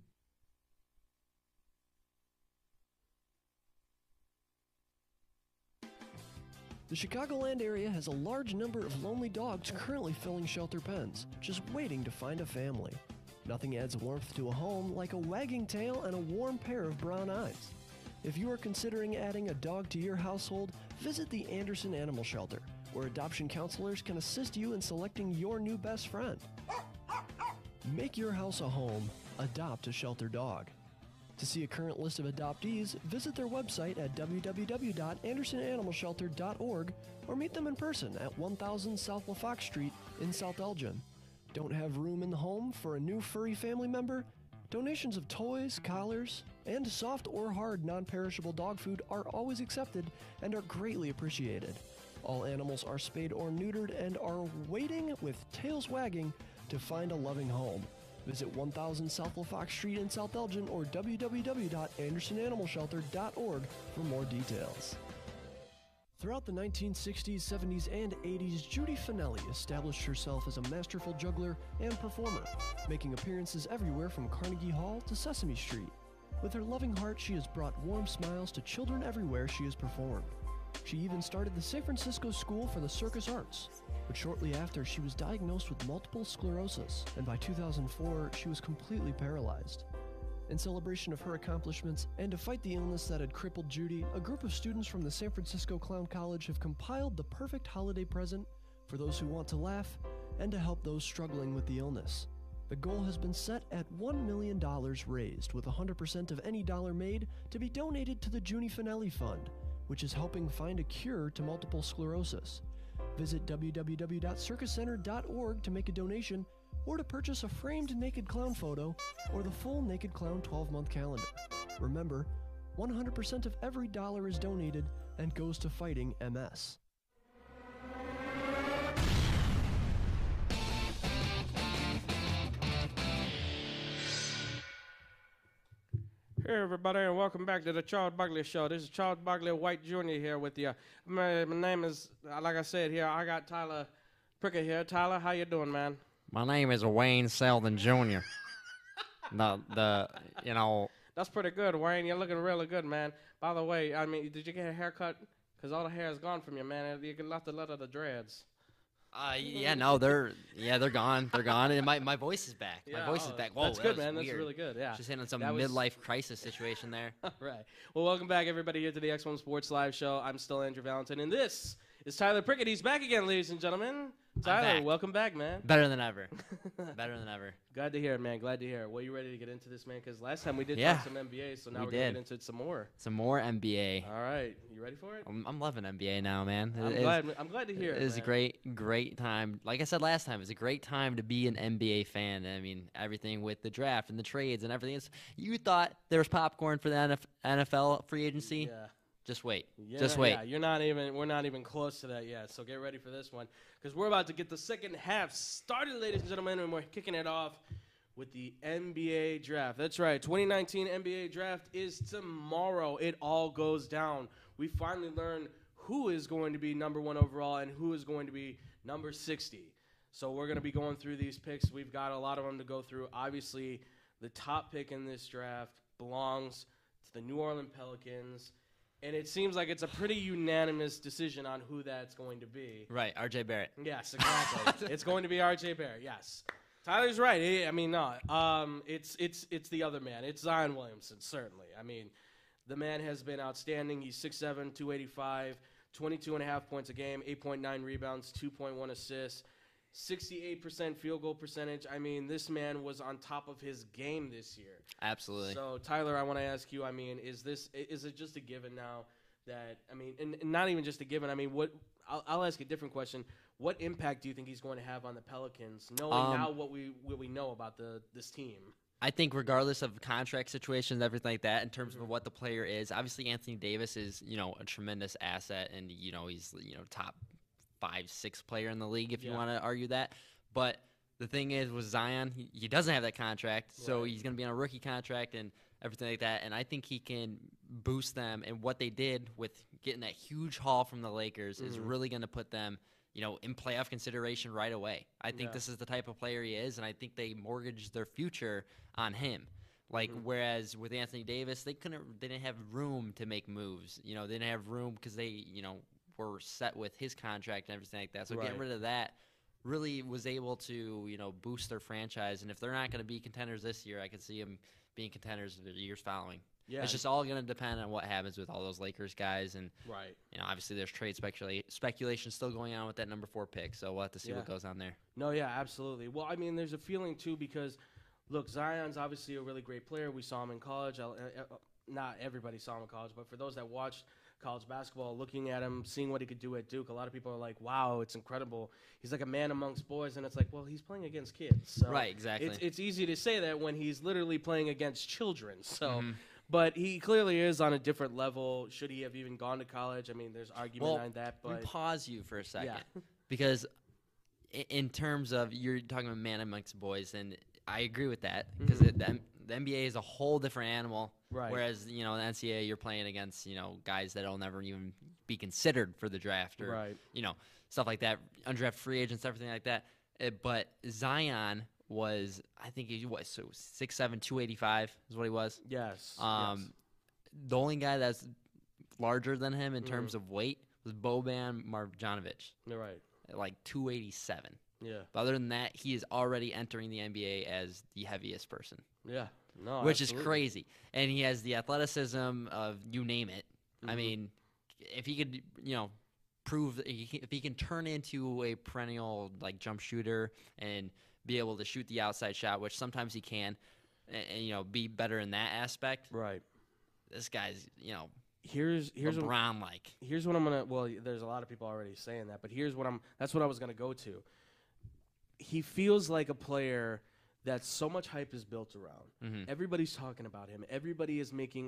The Chicagoland area has a large number of lonely dogs currently filling shelter pens, just waiting to find a family. Nothing adds warmth to a home like a wagging tail and a warm pair of brown eyes. If you are considering adding a dog to your household, visit the Anderson Animal Shelter, where adoption counselors can assist you in selecting your new best friend. Make your house a home. Adopt a shelter dog. To see a current list of adoptees, visit their website at www.andersonanimalshelter.org or meet them in person at 1000 South LaFox Street in South Elgin. Don't have room in the home for a new furry family member? Donations of toys, collars, and soft or hard non-perishable dog food are always accepted and are greatly appreciated. All animals are spayed or neutered and are waiting with tails wagging to find a loving home. Visit 1000 South LaFox Street in South Elgin or www.andersonanimalshelter.org for more details. Throughout the 1960s, 70s, and 80s, Judy Finelli established herself as a masterful juggler and performer, making appearances everywhere from Carnegie Hall to Sesame Street. With her loving heart, she has brought warm smiles to children everywhere she has performed. She even started the San Francisco School for the Circus Arts, but shortly after, she was diagnosed with multiple sclerosis, and by 2004, she was completely paralyzed. In celebration of her accomplishments and to fight the illness that had crippled Judy, a group of students from the San Francisco Clown College have compiled the perfect holiday present for those who want to laugh and to help those struggling with the illness. The goal has been set at $1 million raised, with 100% of any dollar made to be donated to the Junie Finelli Fund, which is helping find a cure to multiple sclerosis. Visit www.circuscenter.org to make a donation or to purchase a framed Naked Clown photo or the full Naked Clown 12-month calendar. Remember, 100% of every dollar is donated and goes to fighting MS. Hey everybody, and welcome back to the Charles Barkley Show. This is Charles Barkley White Jr. here with you. My name is, like I said here, I got Tyler Prickett here. Tyler, how you doing, man? My name is Wayne Selden Jr. That's pretty good, Wayne. You're looking really good, man. By the way, I mean, did you get a haircut? Because all the hair is gone from you, man. You can left a lot of the dreads. They're gone. They're gone. And my voice is back. My voice is back. Whoa, that's good, man. Weird. That's really good. Yeah. Just hitting some midlife crisis situation there. All right. Well, welcome back, everybody, here to the X1 Sports Live Show. I'm still Andrew Valentin, and this is Tyler Prickett. He's back again, ladies and gentlemen. Tyler, welcome back, man. Better than ever. Better than ever. Glad to hear it, man. Glad to hear it. Well, you ready to get into this, man? Because last time we did talk some NBA, so now we're going to get into it some more. Some more NBA. All right. You ready for it? I'm loving NBA now, man. I'm glad to hear it. It's a great time. Like I said last time, it's a great time to be an NBA fan. I mean, everything with the draft and the trades and everything. You thought there was popcorn for the NFL free agency? Yeah. Just wait. Just wait. Yeah, we're not even close to that yet. So get ready for this one, because we're about to get the second half started, ladies and gentlemen, and we're kicking it off with the NBA draft. That's right. 2019 NBA draft is tomorrow. It all goes down. We finally learn who is going to be number 1 overall and who is going to be number 60. So we're going to be going through these picks. We've got a lot of them to go through. Obviously, the top pick in this draft belongs to the New Orleans Pelicans. And it seems like it's a pretty unanimous decision on who that's going to be. Right, R.J. Barrett. Yes, exactly. It's going to be R.J. Barrett, yes. Tyler's right. It's the other man. It's Zion Williamson, certainly. I mean, the man has been outstanding. He's 6'7", 285, 22.5 points a game, 8.9 rebounds, 2.1 assists, 68% field goal percentage. I mean, this man was on top of his game this year. Absolutely. So, Tyler, I want to ask you, I mean, is it just a given now that, I mean, and not even just a given, I mean, I'll ask a different question. What impact do you think he's going to have on the Pelicans, knowing now what we know about this team? I think regardless of contract situations, everything like that, in terms of what the player is, obviously Anthony Davis is, a tremendous asset, and, he's, top 5-6 player in the league, if you want to argue that. But the thing is, with Zion, he doesn't have that contract, so he's going to be on a rookie contract and everything like that. And I think he can boost them. And what they did with getting that huge haul from the Lakers is really going to put them, in playoff consideration right away. I think this is the type of player he is, and I think they mortgaged their future on him. Whereas with Anthony Davis, they didn't have room to make moves. They didn't have room because they, were set with his contract and everything like that. So getting rid of that really was able to, boost their franchise. And if they're not going to be contenders this year, I could see them being contenders the years following. Yeah. It's just all going to depend on what happens with all those Lakers guys. And, obviously there's trade speculation still going on with that number 4 pick. So we'll have to see what goes on there. No, yeah, absolutely. Well, I mean, there's a feeling, too, because, look, Zion's obviously a really great player. We saw him in college. Not everybody saw him in college, but for those that watched college basketball, looking at him, seeing what he could do at Duke, a lot of people are like, wow, it's incredible. He's like a man amongst boys, and it's like, well, he's playing against kids. So right, exactly. It's easy to say that when he's literally playing against children. So, but he clearly is on a different level. Should he have even gone to college? I mean, there's argument on that. But let me pause you for a second. Because in terms of, you're talking about man amongst boys, and I agree with that, because the NBA is a whole different animal. Right. Whereas, in the NCAA, you're playing against, guys that'll never even be considered for the draft or, stuff like that, undrafted free agents, everything like that. But Zion was, I think he was 6'7", 285 is what he was. Yes. The only guy that's larger than him in terms of weight was Boban Marjanovic. You're right. At like 287. Yeah. But other than that, he is already entering the NBA as the heaviest person. Yeah. No, which absolutely. is crazy. And he has the athleticism of you name it. I mean, if he could, prove that if he can turn into a perennial like jump shooter and be able to shoot the outside shot, which sometimes he can, and be better in that aspect. Right. This guy's, here's LeBron like. Here's what I'm gonna. Well, there's a lot of people already saying that, but that's what I was gonna go to. He feels like a player that so much hype is built around. Mm-hmm. Everybody's talking about him. Everybody is making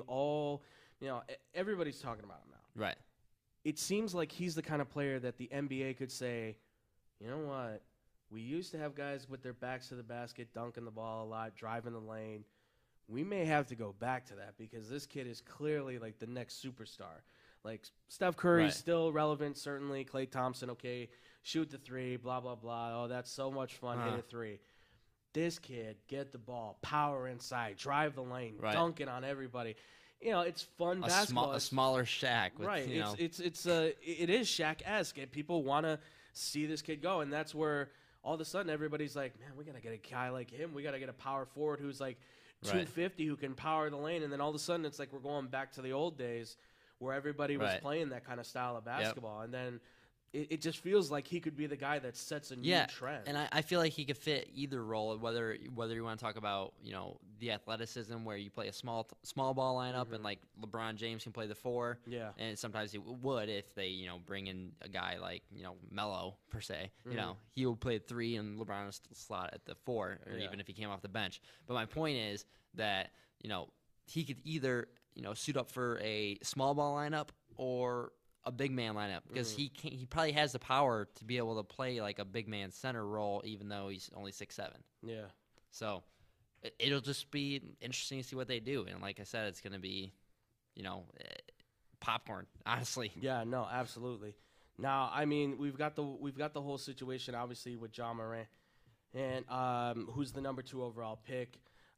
everybody's talking about him now. Right. It seems like he's the kind of player that the NBA could say, you know what? We used to have guys with their backs to the basket, dunking the ball a lot, driving the lane. We may have to go back to that because this kid is clearly like the next superstar. Like Steph Curry's still relevant, certainly. Klay Thompson, okay, shoot the three, blah, blah, blah. Oh, that's so much fun, hit a three. This kid, get the ball, power inside, drive the lane, dunking on everybody. It's fun basketball. A smaller Shaq. With, right. It is Shaq-esque. And people want to see this kid go. And that's where all of a sudden everybody's like, man, we got to get a guy like him. We got to get a power forward who's like 250 who can power the lane. And then all of a sudden it's like we're going back to the old days where everybody was playing that kind of style of basketball. And then it just feels like he could be the guy that sets a new trend. And I feel like he could fit either role, whether you want to talk about the athleticism where you play a small ball lineup and like LeBron James can play the 4. Yeah. And sometimes he would if they bring in a guy like Melo per se. He would play 3 and LeBron would slot at the 4, or even if he came off the bench. But my point is that he could either suit up for a small ball lineup or a big man lineup because he probably has the power to be able to play like a big man center role even though he's only 6'7". Yeah. So it'll just be interesting to see what they do, and like I said, it's going to be popcorn, honestly. Yeah, no, absolutely. Now, I mean, we've got the whole situation obviously with Ja Morant and who's the number 2 overall pick.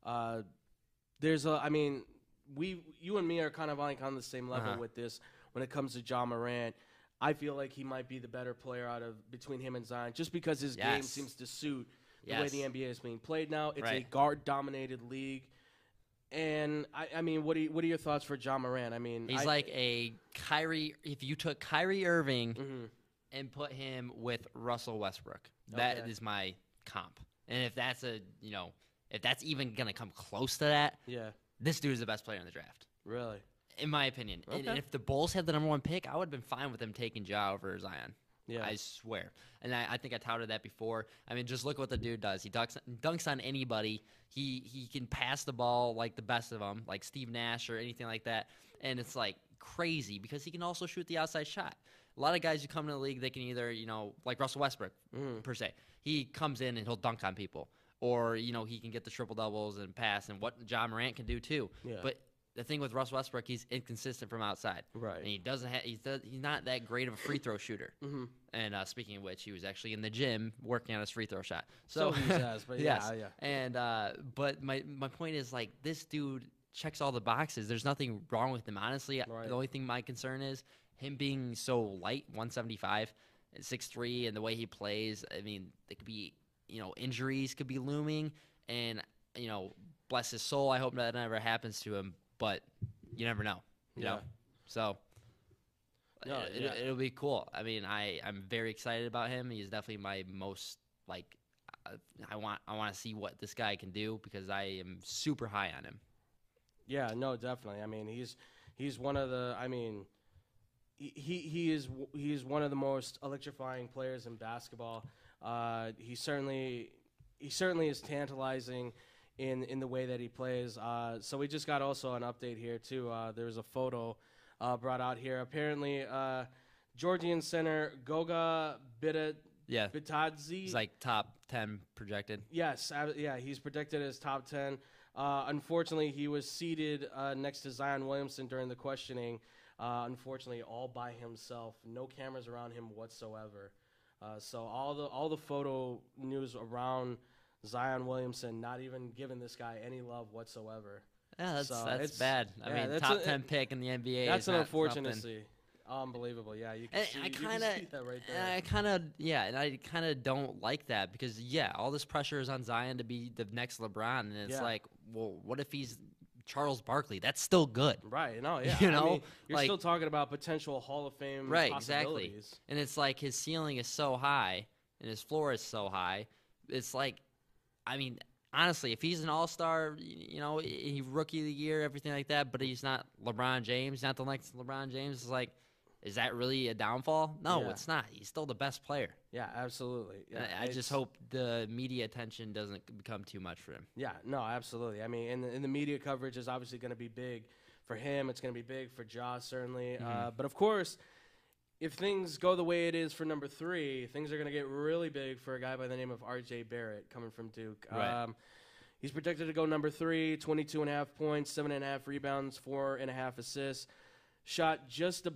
You and me are kind of like on the same level with this. When it comes to Ja Morant, I feel like he might be the better player between him and Zion, just because his game seems to suit the way the NBA is being played now. It's a guard-dominated league, and I mean, what are your thoughts for Ja Morant? I mean, he's like a Kyrie. If you took Kyrie Irving and put him with Russell Westbrook, that is my comp. And if that's if that's even gonna come close to that, this dude is the best player in the draft. Really. In my opinion. Okay. And if the Bulls had the number 1 pick, I would have been fine with them taking Ja over Zion. Yeah. I swear. And I think I touted that before. I mean, just look what the dude does. He dunks on anybody. He can pass the ball like the best of them, like Steve Nash or anything like that. And it's like crazy because he can also shoot the outside shot. A lot of guys who come in the league, they can either, like Russell Westbrook per se. He comes in and he'll dunk on people. Or, he can get the triple doubles and pass, and what Ja Morant can do too. Yeah. But the thing with Russell Westbrook, he's inconsistent from outside. Right. And he's not that great of a free throw shooter. And speaking of which, he was actually in the gym working on his free throw shot. So he says, but yes. And but my point is, like, this dude checks all the boxes. There's nothing wrong with him, honestly. The only thing my concern is him being so light, 175, and 6'3", and the way he plays. I mean, it could be, injuries could be looming, and bless his soul, I hope that never happens to him. But you never know, you know. So it'll be cool. I mean, I'm very excited about him. He's definitely my most I want to see what this guy can do because I am super high on him. Yeah, no, definitely. I mean, he's one of the. I mean, he is one of the most electrifying players in basketball. He certainly is tantalizing in the way that he plays. So we just got also an update here too. There's a photo brought out here. Apparently, Georgian center Goga Bitadze. He's like top 10 projected. Yes, he's projected as top 10. Unfortunately, he was seated next to Zion Williamson during the questioning. Unfortunately, all by himself, no cameras around him whatsoever. So all the photo news around Zion Williamson, not even giving this guy any love whatsoever. Yeah, that's bad. I mean, top 10 pick in the NBA. That's an unfortunate. Unbelievable. Yeah, you can see that right there. And I kind of don't like that because, all this pressure is on Zion to be the next LeBron. And it's like, well, what if he's Charles Barkley? That's still good. Right. No, yeah. You know? I mean, you're still talking about potential Hall of Fame possibilities. Exactly. And it's like his ceiling is so high and his floor is so high. It's like, I mean, honestly, if he's an all-star, he rookie of the year, everything like that, but he's not LeBron James, not the next LeBron James, it's like, is that really a downfall? No, it's not. He's still the best player. Yeah, absolutely. Yeah, I just hope the media attention doesn't become too much for him. Yeah, no, absolutely. I mean, and the media coverage is obviously going to be big for him. It's going to be big for Ja, certainly. But, of course, if things go the way it is for number 3, things are going to get really big for a guy by the name of R.J. Barrett coming from Duke. Right. He's projected to go number 3, 22.5 points, 7.5 rebounds, 4.5 assists. Shot just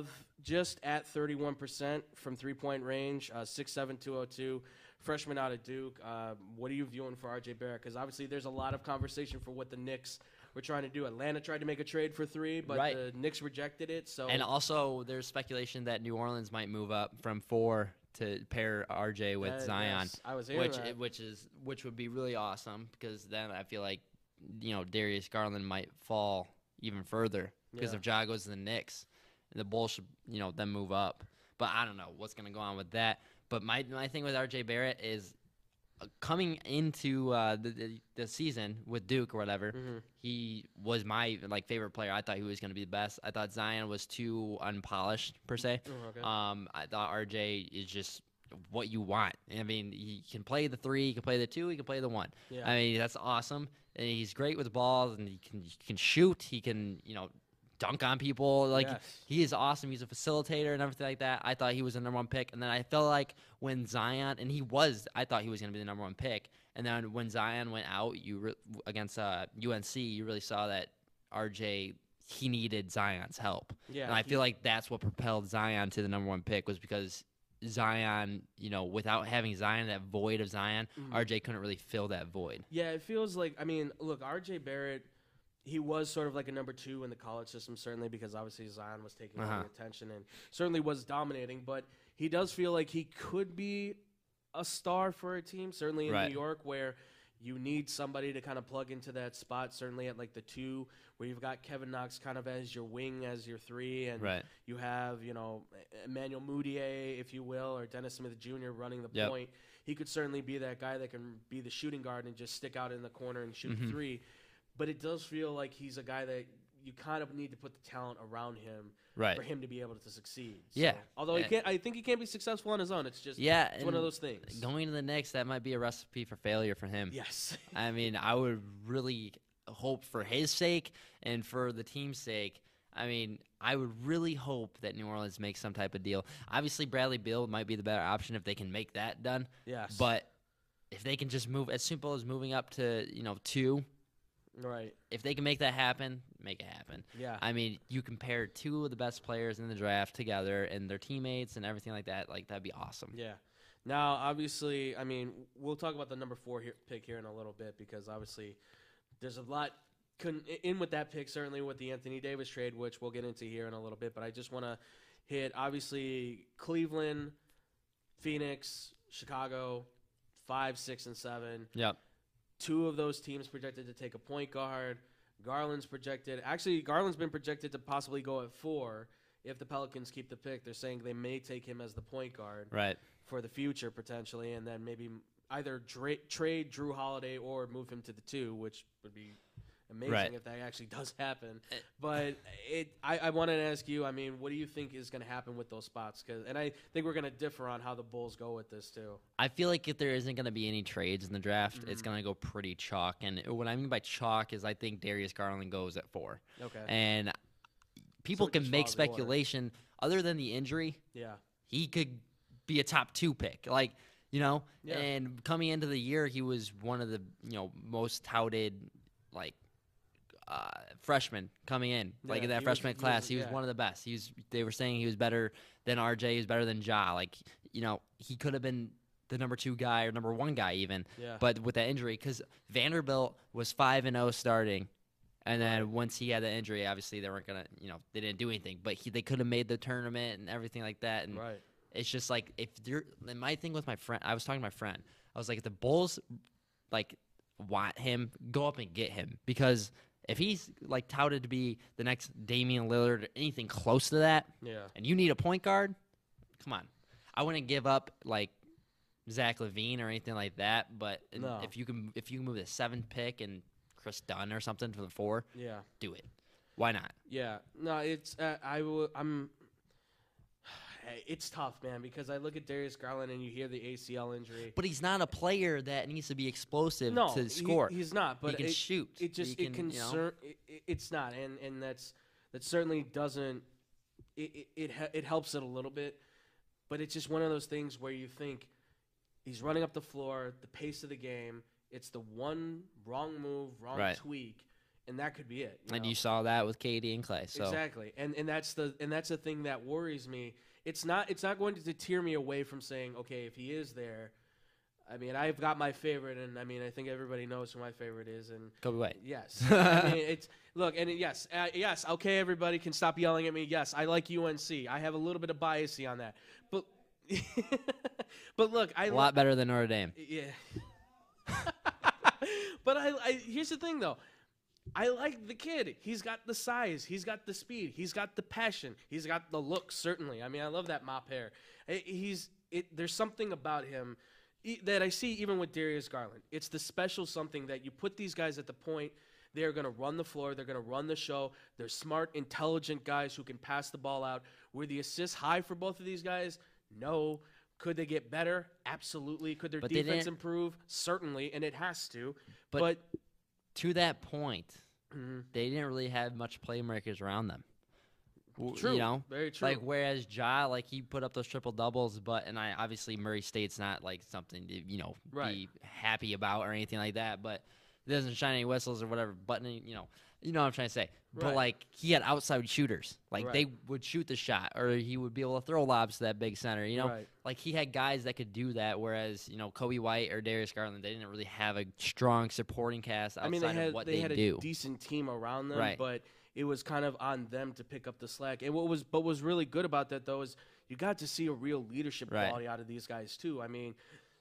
at 31% from three-point range, 6'7", 202, freshman out of Duke. What are you viewing for R.J. Barrett? Because obviously there's a lot of conversation for what the Knicks were trying to do. Atlanta tried to make a trade for 3, but the Knicks rejected it. And also there's speculation that New Orleans might move up from 4 to pair R.J. with Zion, yes, I was hearing that. which would be really awesome because then I feel like Darius Garland might fall even further. Because if Ja goes to the Knicks, the Bulls should, then move up. But I don't know what's going to go on with that. But my thing with R.J. Barrett is coming into the season with Duke or whatever, he was my favorite player. I thought he was going to be the best. I thought Zion was too unpolished, per se. Okay. I thought R.J. is just what you want. I mean, he can play the 3, he can play the 2, he can play the 1. Yeah. I mean, that's awesome. And he's great with the ball, and he can shoot. He can, dunk on people. He is awesome. He's a facilitator and everything like that. I thought he was the number 1 pick. And then I felt like when Zion, I thought he was going to be the number 1 pick. And then when Zion went out against UNC, you really saw that RJ, he needed Zion's help. Yeah, and I feel like that's what propelled Zion to the number 1 pick was because Zion, without having Zion, that void of Zion, RJ couldn't really fill that void. Yeah, it feels like, look, RJ Barrett, he was sort of like a number 2 in the college system, certainly because obviously Zion was taking all the attention and certainly was dominating. But he does feel like he could be a star for a team, certainly in New York, where you need somebody to kind of plug into that spot, certainly at the 2, where you've got Kevin Knox kind of as your wing, as your 3, and you have, Emmanuel Mudiay, if you will, or Dennis Smith Jr. running the point. He could certainly be that guy that can be the shooting guard and just stick out in the corner and shoot 3. But it does feel like he's a guy that you kind of need to put the talent around him for him to be able to succeed. So, although I think he can't be successful on his own. It's just it's one of those things. Going to the Knicks, that might be a recipe for failure for him. Yes. I mean, I would really hope for his sake and for the team's sake. I mean, I would really hope that New Orleans makes some type of deal. Obviously, Bradley Beal might be the better option if they can make that done. Yes. But if they can just move, as simple as moving up to 2. Right. If they can make that happen, make it happen. Yeah. I mean, you compare 2 of the best players in the draft together and their teammates and everything like that. That'd be awesome. Yeah. Now, obviously, we'll talk about the number 4 pick here in a little bit because obviously there's a lot in with that pick, certainly with the Anthony Davis trade, which we'll get into here in a little bit. But I just want to hit, obviously, Cleveland, Phoenix, Chicago, 5, 6, and 7. Yep. 2 of those teams projected to take a point guard. Garland's been projected to possibly go at 4 if the Pelicans keep the pick. They're saying they may take him as the point guard for the future potentially, and then maybe either trade Drew Holiday or move him to the 2, which would be amazing if that actually does happen. But I wanted to ask you, what do you think is going to happen with those spots? And I think we're going to differ on how the Bulls go with this too. I feel like if there isn't going to be any trades in the draft, it's going to go pretty chalk. And what I mean by chalk is I think Darius Garland goes at 4. Okay. And people can make speculation. Other than the injury, he could be a top 2 pick. And coming into the year, he was one of the most touted freshman coming in, in that freshman class. He was one of the best. They were saying he was better than RJ. He was better than Ja. He could have been the number 2 guy or number 1 guy even. Yeah. But with that injury, because Vanderbilt was 5-0 starting And then once he had the injury, obviously they weren't gonna, they didn't do anything. But they could have made the tournament and everything like that. And it's just like if you're. And my thing with my friend, I was talking to my friend. I was like, if the Bulls want him, go up and get him, because if he's touted to be the next Damian Lillard or anything close to that, and you need a point guard, come on. I wouldn't give up Zach LaVine or anything like that, but if you can move the 7th pick and Chris Dunn or something for the 4, do it. Why not? Yeah, no, it's it's tough, man, because I look at Darius Garland and you hear the ACL injury. But he's not a player that needs to be explosive to score. He's not, but he can shoot. It's not, and that certainly doesn't. It helps it a little bit, but it's just one of those things where you think he's running up the floor, the pace of the game. It's the one wrong move, wrong tweak, and that could be it. You saw that with KD and Klay. So. Exactly, and that's the thing that worries me. It's not going to deter me away from saying, okay, if he is there, I mean, I've got my favorite, and I mean, I think everybody knows who my favorite is, and Kobe White. Yes, I mean, yes, okay, everybody can stop yelling at me. Yes, I like UNC. I have a little bit of bias on that, but but look, a lot better than Notre Dame. Yeah, but here's the thing though. I like the kid. He's got the size. He's got the speed. He's got the passion. He's got the look, certainly. I mean, I love that mop hair. There's something about him that I see even with Darius Garland. It's the special something that you put these guys at the point. They're going to run the floor. They're going to run the show. They're smart, intelligent guys who can pass the ball out. Were the assists high for both of these guys? No. Could they get better? Absolutely. Could their defense improve? Certainly, and it has to. But to that point, they didn't really have much playmakers around them. True. Very true. Whereas Ja, he put up those triple doubles, obviously Murray State's not something to be happy about or anything like that. But it doesn't shine any whistles or whatever. But what I'm trying to say. But he had outside shooters. They would shoot the shot, or he would be able to throw lobs to that big center. He had guys that could do that. Whereas Kobe White or Darius Garland, they didn't really have a strong supporting cast outside of what they do. They had a decent team around them, but it was kind of on them to pick up the slack. And what was really good about that though is you got to see a real leadership quality out of these guys too. I mean,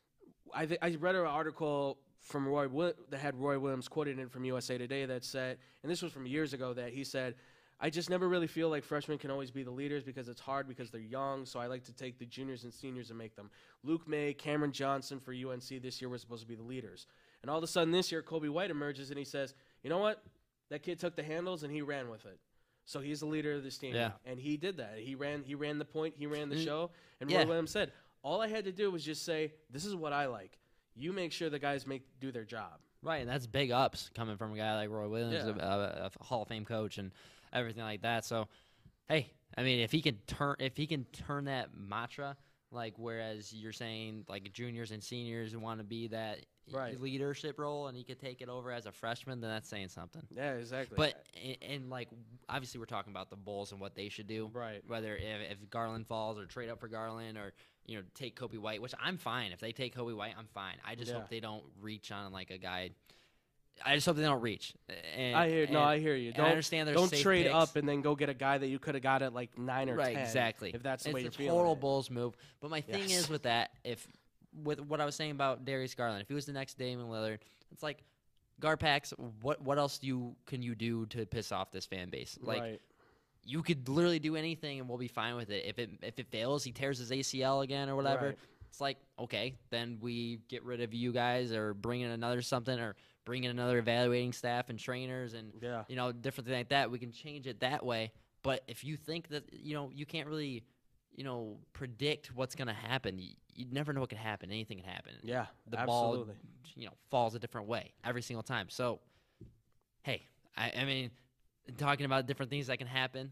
I read an article from that had Roy Williams quoted in from USA Today that said, and this was from years ago, that he said, I just never really feel like freshmen can always be the leaders because it's hard because they're young, so I like to take the juniors and seniors and make them. Luke May, Cameron Johnson for UNC this year were supposed to be the leaders. And all of a sudden this year, Kobe White emerges and he says, you know what? That kid took the handles and he ran with it. So he's the leader of this team now. And he did that. He ran the point, he ran the show, and Roy Williams said, all I had to do was just say, this is what I like. You make sure the guys do their job. Right, and that's big ups coming from a guy like Roy Williams, a Hall of Fame coach and everything like that. So, hey, I mean, if he can turn that mantra, whereas you're saying juniors and seniors want to be that leadership role, and he could take it over as a freshman, then that's saying something. Yeah, exactly. But and obviously we're talking about the Bulls and what they should do. Right. Whether if Garland falls or trade up for Garland or take Kobe White, which I'm fine. If they take Kobe White, I'm fine. I just hope they don't reach on a guy. I just hope they don't reach. I hear you. I understand there's don't safe trade picks. Up and then go get a guy that you could have got at 9 or 10. Right, exactly. If that's the way you're feeling. It's a total Bulls move. But my thing is with that, with what I was saying about Darius Garland, if he was the next Damian Lillard, it's Garpax, what else can you do to piss off this fan base? You could literally do anything and we'll be fine with it. If it fails, he tears his ACL again or whatever. Right. It's okay, then we get rid of you guys or bring in another something or bring in another evaluating staff and trainers and different things like that. We can change it that way. But if you think that you can't really predict what's going to happen, you never know what can happen. Anything can happen. Yeah, the absolutely. ball falls a different way every single time. So, hey, I mean, talking about different things that can happen,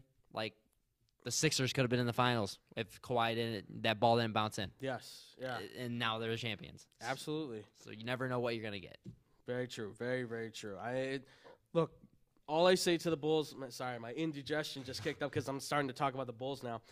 the Sixers could have been in the finals if that ball didn't bounce in. Yes, yeah. And now they're the champions. Absolutely. So you never know what you're going to get. Very true. Very, very true. Look, all I say to the Bulls, sorry, my indigestion just kicked up because I'm starting to talk about the Bulls now.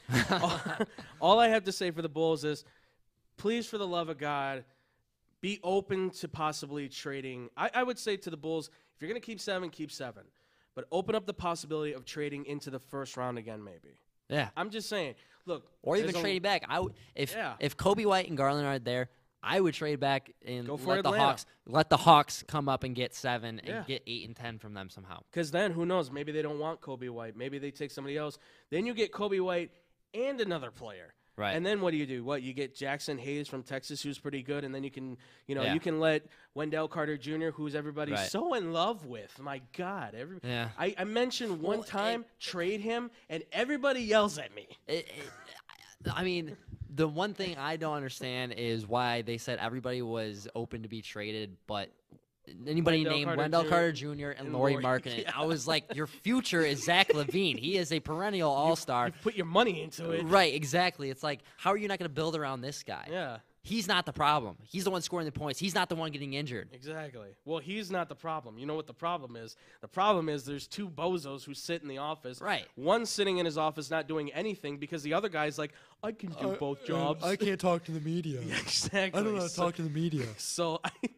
all I have to say for the Bulls is, please, for the love of God, be open to possibly trading. I would say to the Bulls, if you're going to keep 7, keep 7. but open up the possibility of trading into the first round again, maybe. Yeah. I'm just saying, look. Or even trading back. If Kobe White and Garland aren't there, I would trade back and let the Hawks come up and get 7 and get 8 and 10 from them somehow. Because then, who knows? Maybe they don't want Kobe White. Maybe they take somebody else. Then you get Kobe White and another player. Right. And then what do? You get Jackson Hayes from Texas, who's pretty good, and then you can, you can let Wendell Carter Jr., who's everybody's so in love with. My God, I mentioned one time trade him, and everybody yells at me. I mean, the one thing I don't understand is why they said everybody was open to be traded, but anybody named Wendell Carter Jr. and Lauri Markkanen. I was like, your future is Zach LaVine. He is a perennial all-star. You put your money into it. Right, exactly. It's like, how are you not going to build around this guy? Yeah. He's not the problem. He's the one scoring the points. He's not the one getting injured. Exactly. Well, he's not the problem. You know what the problem is? The problem is there's 2 bozos who sit in the office. Right. One sitting in his office not doing anything because the other guy's like, I can do both jobs. I can't talk to the media. Yeah, exactly. I don't know how to talk to the media. So,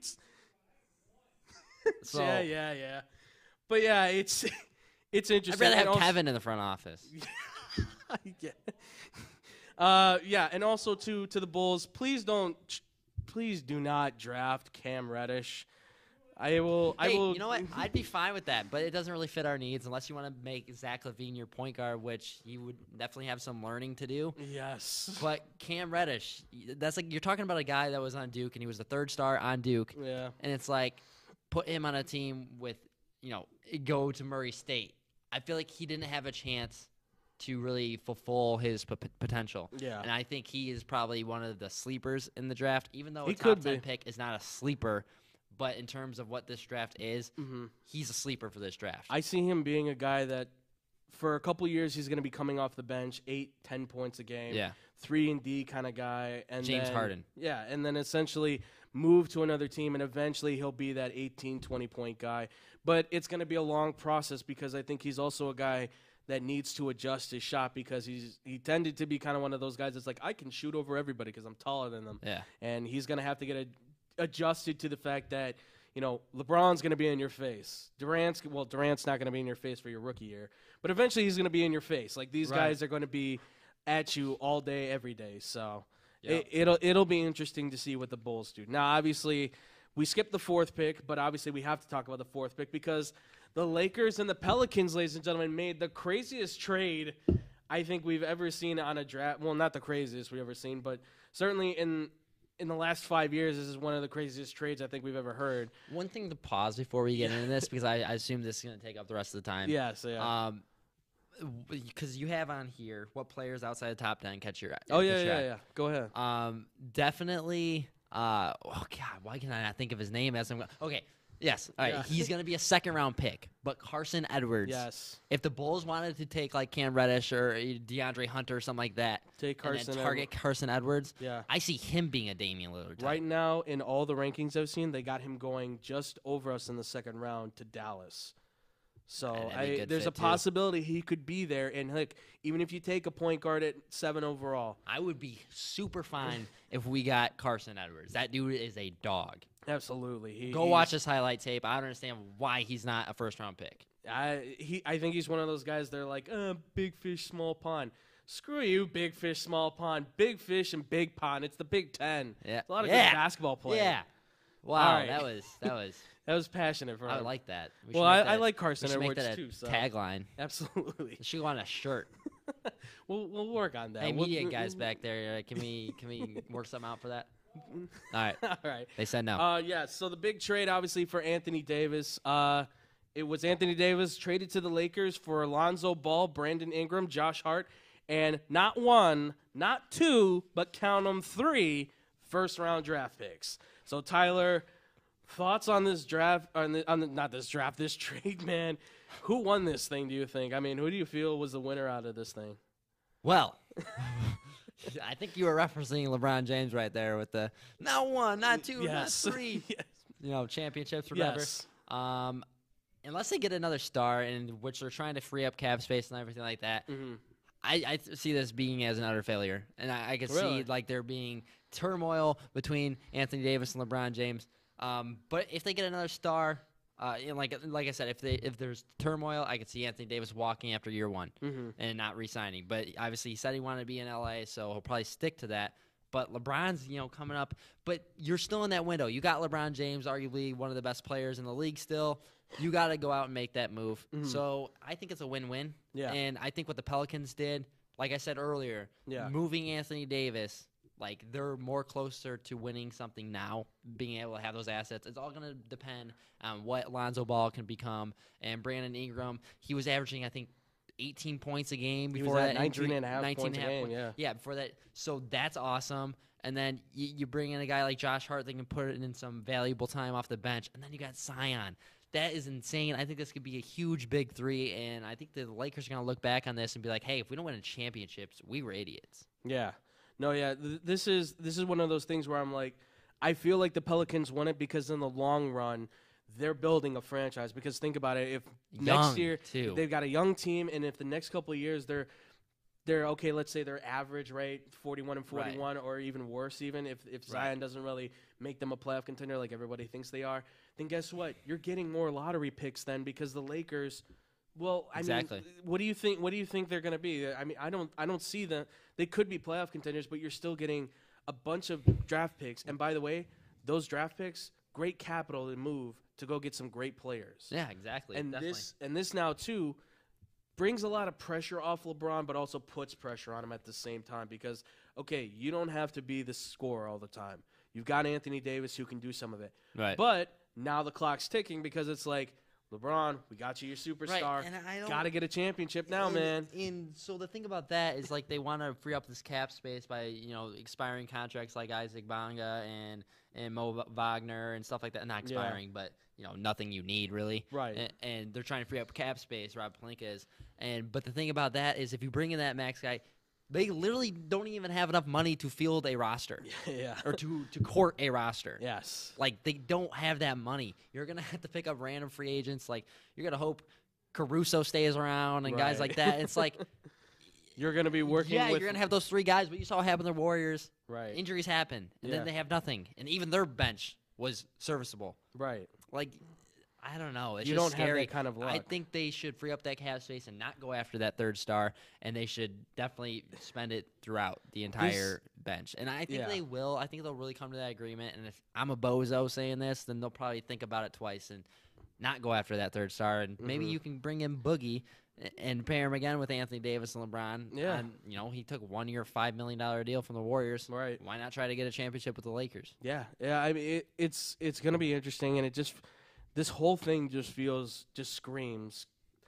yeah. But, yeah, it's interesting. I'd rather have Kevin in the front office. And also to the Bulls, please do not draft Cam Reddish. I will. You know what? I'd be fine with that, but it doesn't really fit our needs unless you want to make Zach LaVine your point guard, which he would definitely have some learning to do. Yes. But Cam Reddish, that's like you're talking about a guy that was on Duke and he was the 3rd star on Duke. Yeah. And it's like put him on a team with, go to Murray State. I feel like he didn't have a chance to really fulfill his potential. Yeah. And I think he is probably one of the sleepers in the draft, even though a top 10 pick is not a sleeper. But in terms of what this draft is, he's a sleeper for this draft. I see him being a guy that for a couple years he's going to be coming off the bench, 8-10 points a game, 3-and-D kind of guy. And James Harden. Yeah, and then essentially move to another team, and eventually he'll be that 18, 20-point guy. But it's going to be a long process because I think he's also a guy that needs to adjust his shot because he tended to be kind of one of those guys that's like, I can shoot over everybody because I'm taller than them. Yeah. And he's going to have to get adjusted to the fact that, LeBron's going to be in your face. Durant's not going to be in your face for your rookie year. But eventually he's going to be in your face. Like, these guys are going to be at you all day, every day. So it'll be interesting to see what the Bulls do. Now, obviously, we skipped the 4th pick, but obviously we have to talk about the 4th pick because the Lakers and the Pelicans, ladies and gentlemen, made the craziest trade I think we've ever seen on a draft. Well, not the craziest we've ever seen, but certainly in the last 5 years, this is one of the craziest trades I think we've ever heard. One thing to pause before we get into this, because I assume this is going to take up the rest of the time. Yes, yeah. Because you have on here what players outside the top 10 catch your eye. Oh, yeah. Go ahead. Definitely. Oh, God, why can I not think of his name as I'm going? Okay. Yes. All right. Yeah. He's going to be a 2nd-round pick, but Carson Edwards. Yes. If the Bulls wanted to take like Cam Reddish or DeAndre Hunter or something like that, take Carson and then target Carson Edwards. Yeah. I see him being a Damian Lillard type. Right now, in all the rankings I've seen, they got him going just over us in the 2nd round to Dallas. So there's a possibility he could be there. And look, even if you take a point guard at 7 overall, I would be super fine if we got Carson Edwards. That dude is a dog. Absolutely. Go watch his highlight tape. I don't understand why he's not a 1st-round pick. I think he's one of those guys. They're like, big fish, small pond. Screw you, big fish, small pond. Big fish and big pond. It's the Big Ten. Yeah. It's a lot of good basketball players. Yeah. Wow. Right. That was. That was passionate for him. I like that. I like Carson Edwards too. So. Tagline. Absolutely. She want a shirt. We'll work on that. Hey, media guys back there, can we work something out for that? All right. All right. They said no. So the big trade, obviously, for Anthony Davis. It was Anthony Davis traded to the Lakers for Alonzo Ball, Brandon Ingram, Josh Hart, and not 1, not 2, but count them 3 first-round draft picks. So, Tyler, thoughts on this draft? This trade, man. Who won this thing, do you think? I mean, who do you feel was the winner out of this thing? Well, I think you were referencing LeBron James right there with the not 1, not 2, not 3. Yes. Championships or whatever. Yes. Unless they get another star, in which they're trying to free up cap space and everything like that, I see this being as an utter failure. And I can see like there being turmoil between Anthony Davis and LeBron James. But if they get another star, Like I said, if there's turmoil, I could see Anthony Davis walking after year one and not re-signing. But obviously, he said he wanted to be in LA, so he'll probably stick to that. But LeBron's, coming up. But you're still in that window. You got LeBron James, arguably one of the best players in the league still. You got to go out and make that move. So I think it's a win-win. Yeah. And I think what the Pelicans did, like I said earlier, moving Anthony Davis, like they're more closer to winning something now, being able to have those assets. It's all going to depend on what Lonzo Ball can become. And Brandon Ingram, he was averaging, I think, 18 points a game before that 19 and a half points a game, yeah, before that. So that's awesome. And then you bring in a guy like Josh Hart that can put it in some valuable time off the bench. And then you got Zion. That is insane. I think this could be a huge big three. And I think the Lakers are going to look back on this and be like, hey, if we don't win a championships, we were idiots. Yeah. No, yeah. This is one of those things where I'm like, I feel like the Pelicans won it because in the long run, they're building a franchise. Because think about it, if next year they've got a young team, and if the next couple of years they're okay, let's say they're average, right, 41 and 41, or even worse, even if Zion doesn't really make them a playoff contender like everybody thinks they are, then guess what? You're getting more lottery picks then because the Lakers. Well, I mean, what do you think? What do you think they're going to be? I mean, I don't see them. They could be playoff contenders, but you're still getting a bunch of draft picks. And by the way, those draft picks, great capital to move to go get some great players. Yeah, exactly. And this now too brings a lot of pressure off LeBron, but also puts pressure on him at the same time because okay, you don't have to be the scorer all the time. You've got Anthony Davis who can do some of it. Right. But now the clock's ticking because it's like, LeBron, we got you your superstar. Right, and I got to get a championship now, man. And so the thing about that is, like, they want to free up this cap space by, expiring contracts like Isaac Bonga and Mo Wagner and stuff like that. Not expiring, but, nothing you need, really. Right. And they're trying to free up cap space, Rob Pelinka is. But the thing about that is if you bring in that max guy, they literally don't even have enough money to field a roster. Yeah. Or to court a roster. Yes. Like, they don't have that money. You're going to have to pick up random free agents. Like, you're going to hope Caruso stays around and guys like that. It's like you're going to be working with... Yeah, you're going to have those three guys, but you saw what happened to the Warriors. Right. Injuries happen, and then they have nothing. And even their bench was serviceable. Right. Like, I don't know. It's you just don't scary. have that kind of luck. I think they should free up that cap space and not go after that third star, and they should definitely spend it throughout the entire bench. And I think they will. I think they'll really come to that agreement. And if I'm a bozo saying this, then they'll probably think about it twice and not go after that third star. And maybe you can bring in Boogie and pair him again with Anthony Davis and LeBron. Yeah. And, he took 1 year, $5 million deal from the Warriors. Right. Why not try to get a championship with the Lakers? Yeah. Yeah. I mean, it's going to be interesting, and this whole thing just screams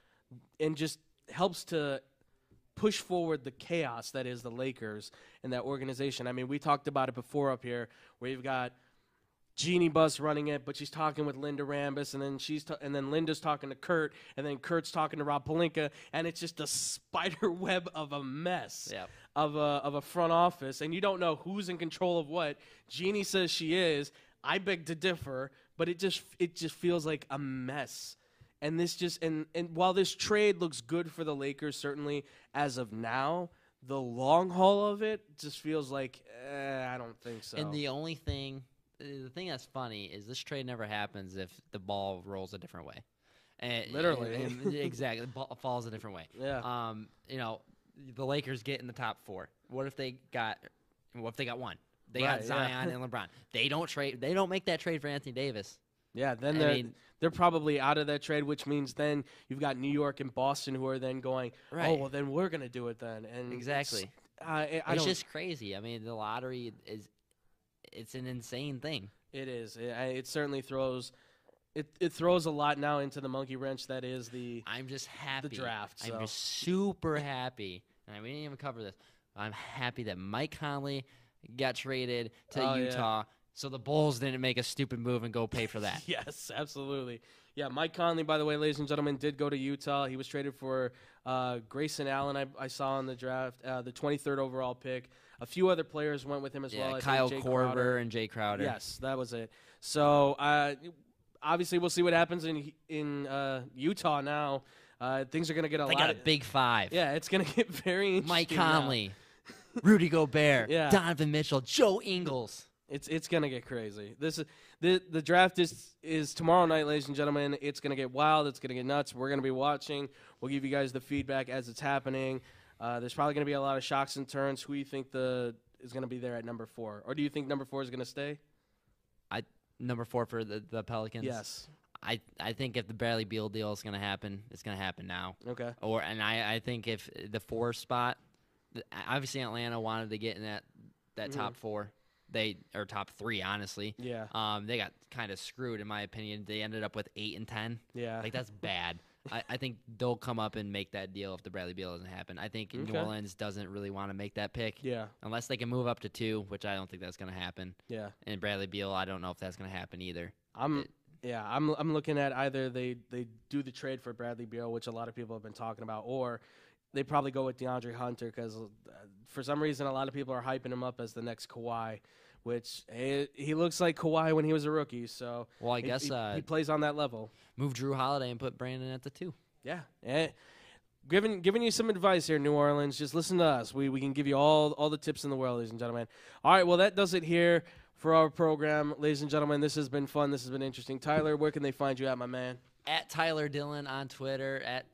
and just helps to push forward the chaos that is the Lakers and that organization. I mean, we talked about it before up here where you've got Jeannie Buss running it, but she's talking with Linda Rambis, and then and then Linda's talking to Kurt, and then Kurt's talking to Rob Pelinka, and it's just a spider web of a mess of a front office, and you don't know who's in control of what. Jeannie says she is. I beg to differ, but it just feels like a mess. And this and while this trade looks good for the Lakers, certainly as of now, the long haul of it just feels like I don't think so. And the thing that's funny is this trade never happens if the ball rolls a different way. Literally. Exactly. The ball falls a different way. Yeah. The Lakers get in the top 4. What if they got one? They got Zion and LeBron. They don't make that trade for Anthony Davis. Yeah, then they're probably out of that trade, which means then you've got New York and Boston who are then going, oh, well, then we're going to do it then. And exactly. It's just crazy. I mean, the lottery it's an insane thing. It is. It certainly throws it throws a lot now into the monkey wrench that is I'm just happy. The draft. So. I'm just super happy. And we didn't even cover this. I'm happy that Mike Conley got traded to Utah. Yeah. So the Bulls didn't make a stupid move and go pay for that. Yes, absolutely. Yeah, Mike Conley, by the way, ladies and gentlemen, did go to Utah. He was traded for Grayson Allen, I saw in the draft, the 23rd overall pick. A few other players went with him as well. Kyle Korver and Jay Crowder. Yes, that was it. So obviously we'll see what happens in Utah now. Things are going to get They got a big 5. Yeah, it's going to get very interesting Mike Conley, Rudy Gobert, yeah. Donovan Mitchell, Joe Ingles. It's gonna get crazy. The draft is tomorrow night, ladies and gentlemen. It's gonna get wild. It's gonna get nuts. We're gonna be watching. We'll give you guys the feedback as it's happening. There's probably gonna be a lot of shocks and turns. Who do you think is gonna be there at number 4, or do you think number 4 is gonna stay? Number 4 for the Pelicans. Yes. I think if the Bradley Beal deal is gonna happen, it's gonna happen now. Okay. I think if the 4 spot, obviously Atlanta wanted to get in that top 4. Or top 3, honestly. Yeah. They got kind of screwed, in my opinion. They ended up with 8 and 10. Yeah. Like, that's bad. I think they'll come up and make that deal if the Bradley Beal doesn't happen. I think New Orleans doesn't really want to make that pick. Yeah. Unless they can move up to 2, which I don't think that's going to happen. Yeah. And Bradley Beal, I don't know if that's going to happen either. I'm looking at either they do the trade for Bradley Beal, which a lot of people have been talking about, or they probably go with DeAndre Hunter because for some reason a lot of people are hyping him up as the next Kawhi, which he looks like Kawhi when he was a rookie. So I guess he plays on that level. Move Drew Holiday and put Brandon at the 2. Yeah. Giving you some advice here, New Orleans. Just listen to us. We can give you all the tips in the world, ladies and gentlemen. All right, well, that does it here for our program. Ladies and gentlemen, this has been fun. This has been interesting. Tyler, where can they find you at, my man? At Tyler Dillon on Twitter, at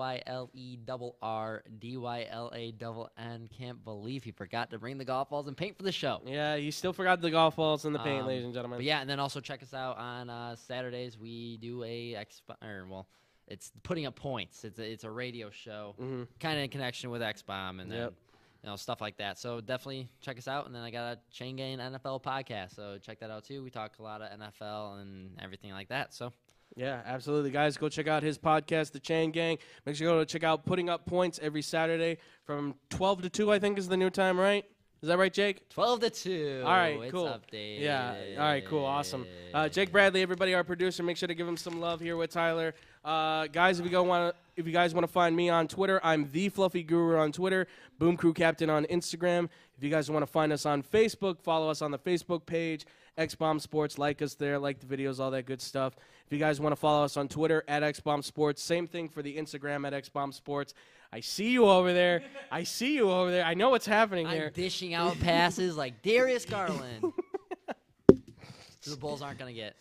TYLERRDYLANN. Can't believe he forgot to bring the golf balls and paint for the show. Yeah, he still forgot the golf balls and the paint, ladies and gentlemen. But yeah, and then also check us out on Saturdays. We do it's putting up points. It's a radio show, kind of in connection with X-Bomb and then stuff like that. So definitely check us out. And then I got a Chain Gang NFL podcast, so check that out too. We talk a lot of NFL and everything like that. So. Yeah, absolutely. Guys, go check out his podcast, The Chain Gang. Make sure you go to check out Putting Up Points every Saturday from 12 to 2, I think is the new time, right? Is that right, Jake? 12 to 2. All right, cool. It's updated. Yeah, all right, cool, awesome. Jake Bradley, everybody, our producer, make sure to give him some love here with Tyler. Guys, if you guys want to find me on Twitter, I'm The Fluffy Guru on Twitter, Boom Crew Captain on Instagram. If you guys want to find us on Facebook, follow us on the Facebook page, X-Bomb Sports. Like us there, like the videos, all that good stuff. If you guys want to follow us on Twitter, at X-Bomb Sports. Same thing for the Instagram, at X-Bomb Sports. I see you over there. I know what's happening here. I'm dishing out passes like Darius Garland. The Bulls aren't going to get.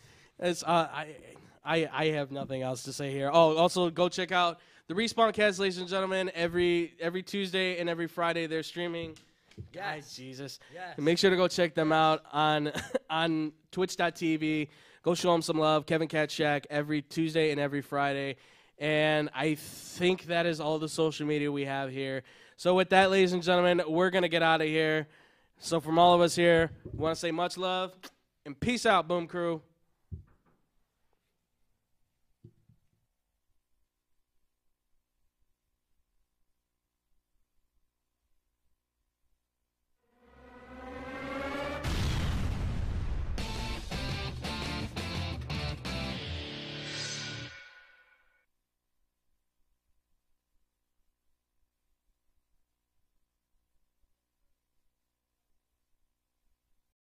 I have nothing else to say here. Oh, also go check out the Respawn Cast, ladies and gentlemen. Every Tuesday and every Friday they're streaming. Yes. Guys, Jesus. Yes. Make sure to go check them out on Twitch.tv. Go show them some love. Kevin Cat Shack every Tuesday and every Friday. And I think that is all the social media we have here. So with that, ladies and gentlemen, we're going to get out of here. So from all of us here, we want to say much love and peace out, Boom Crew.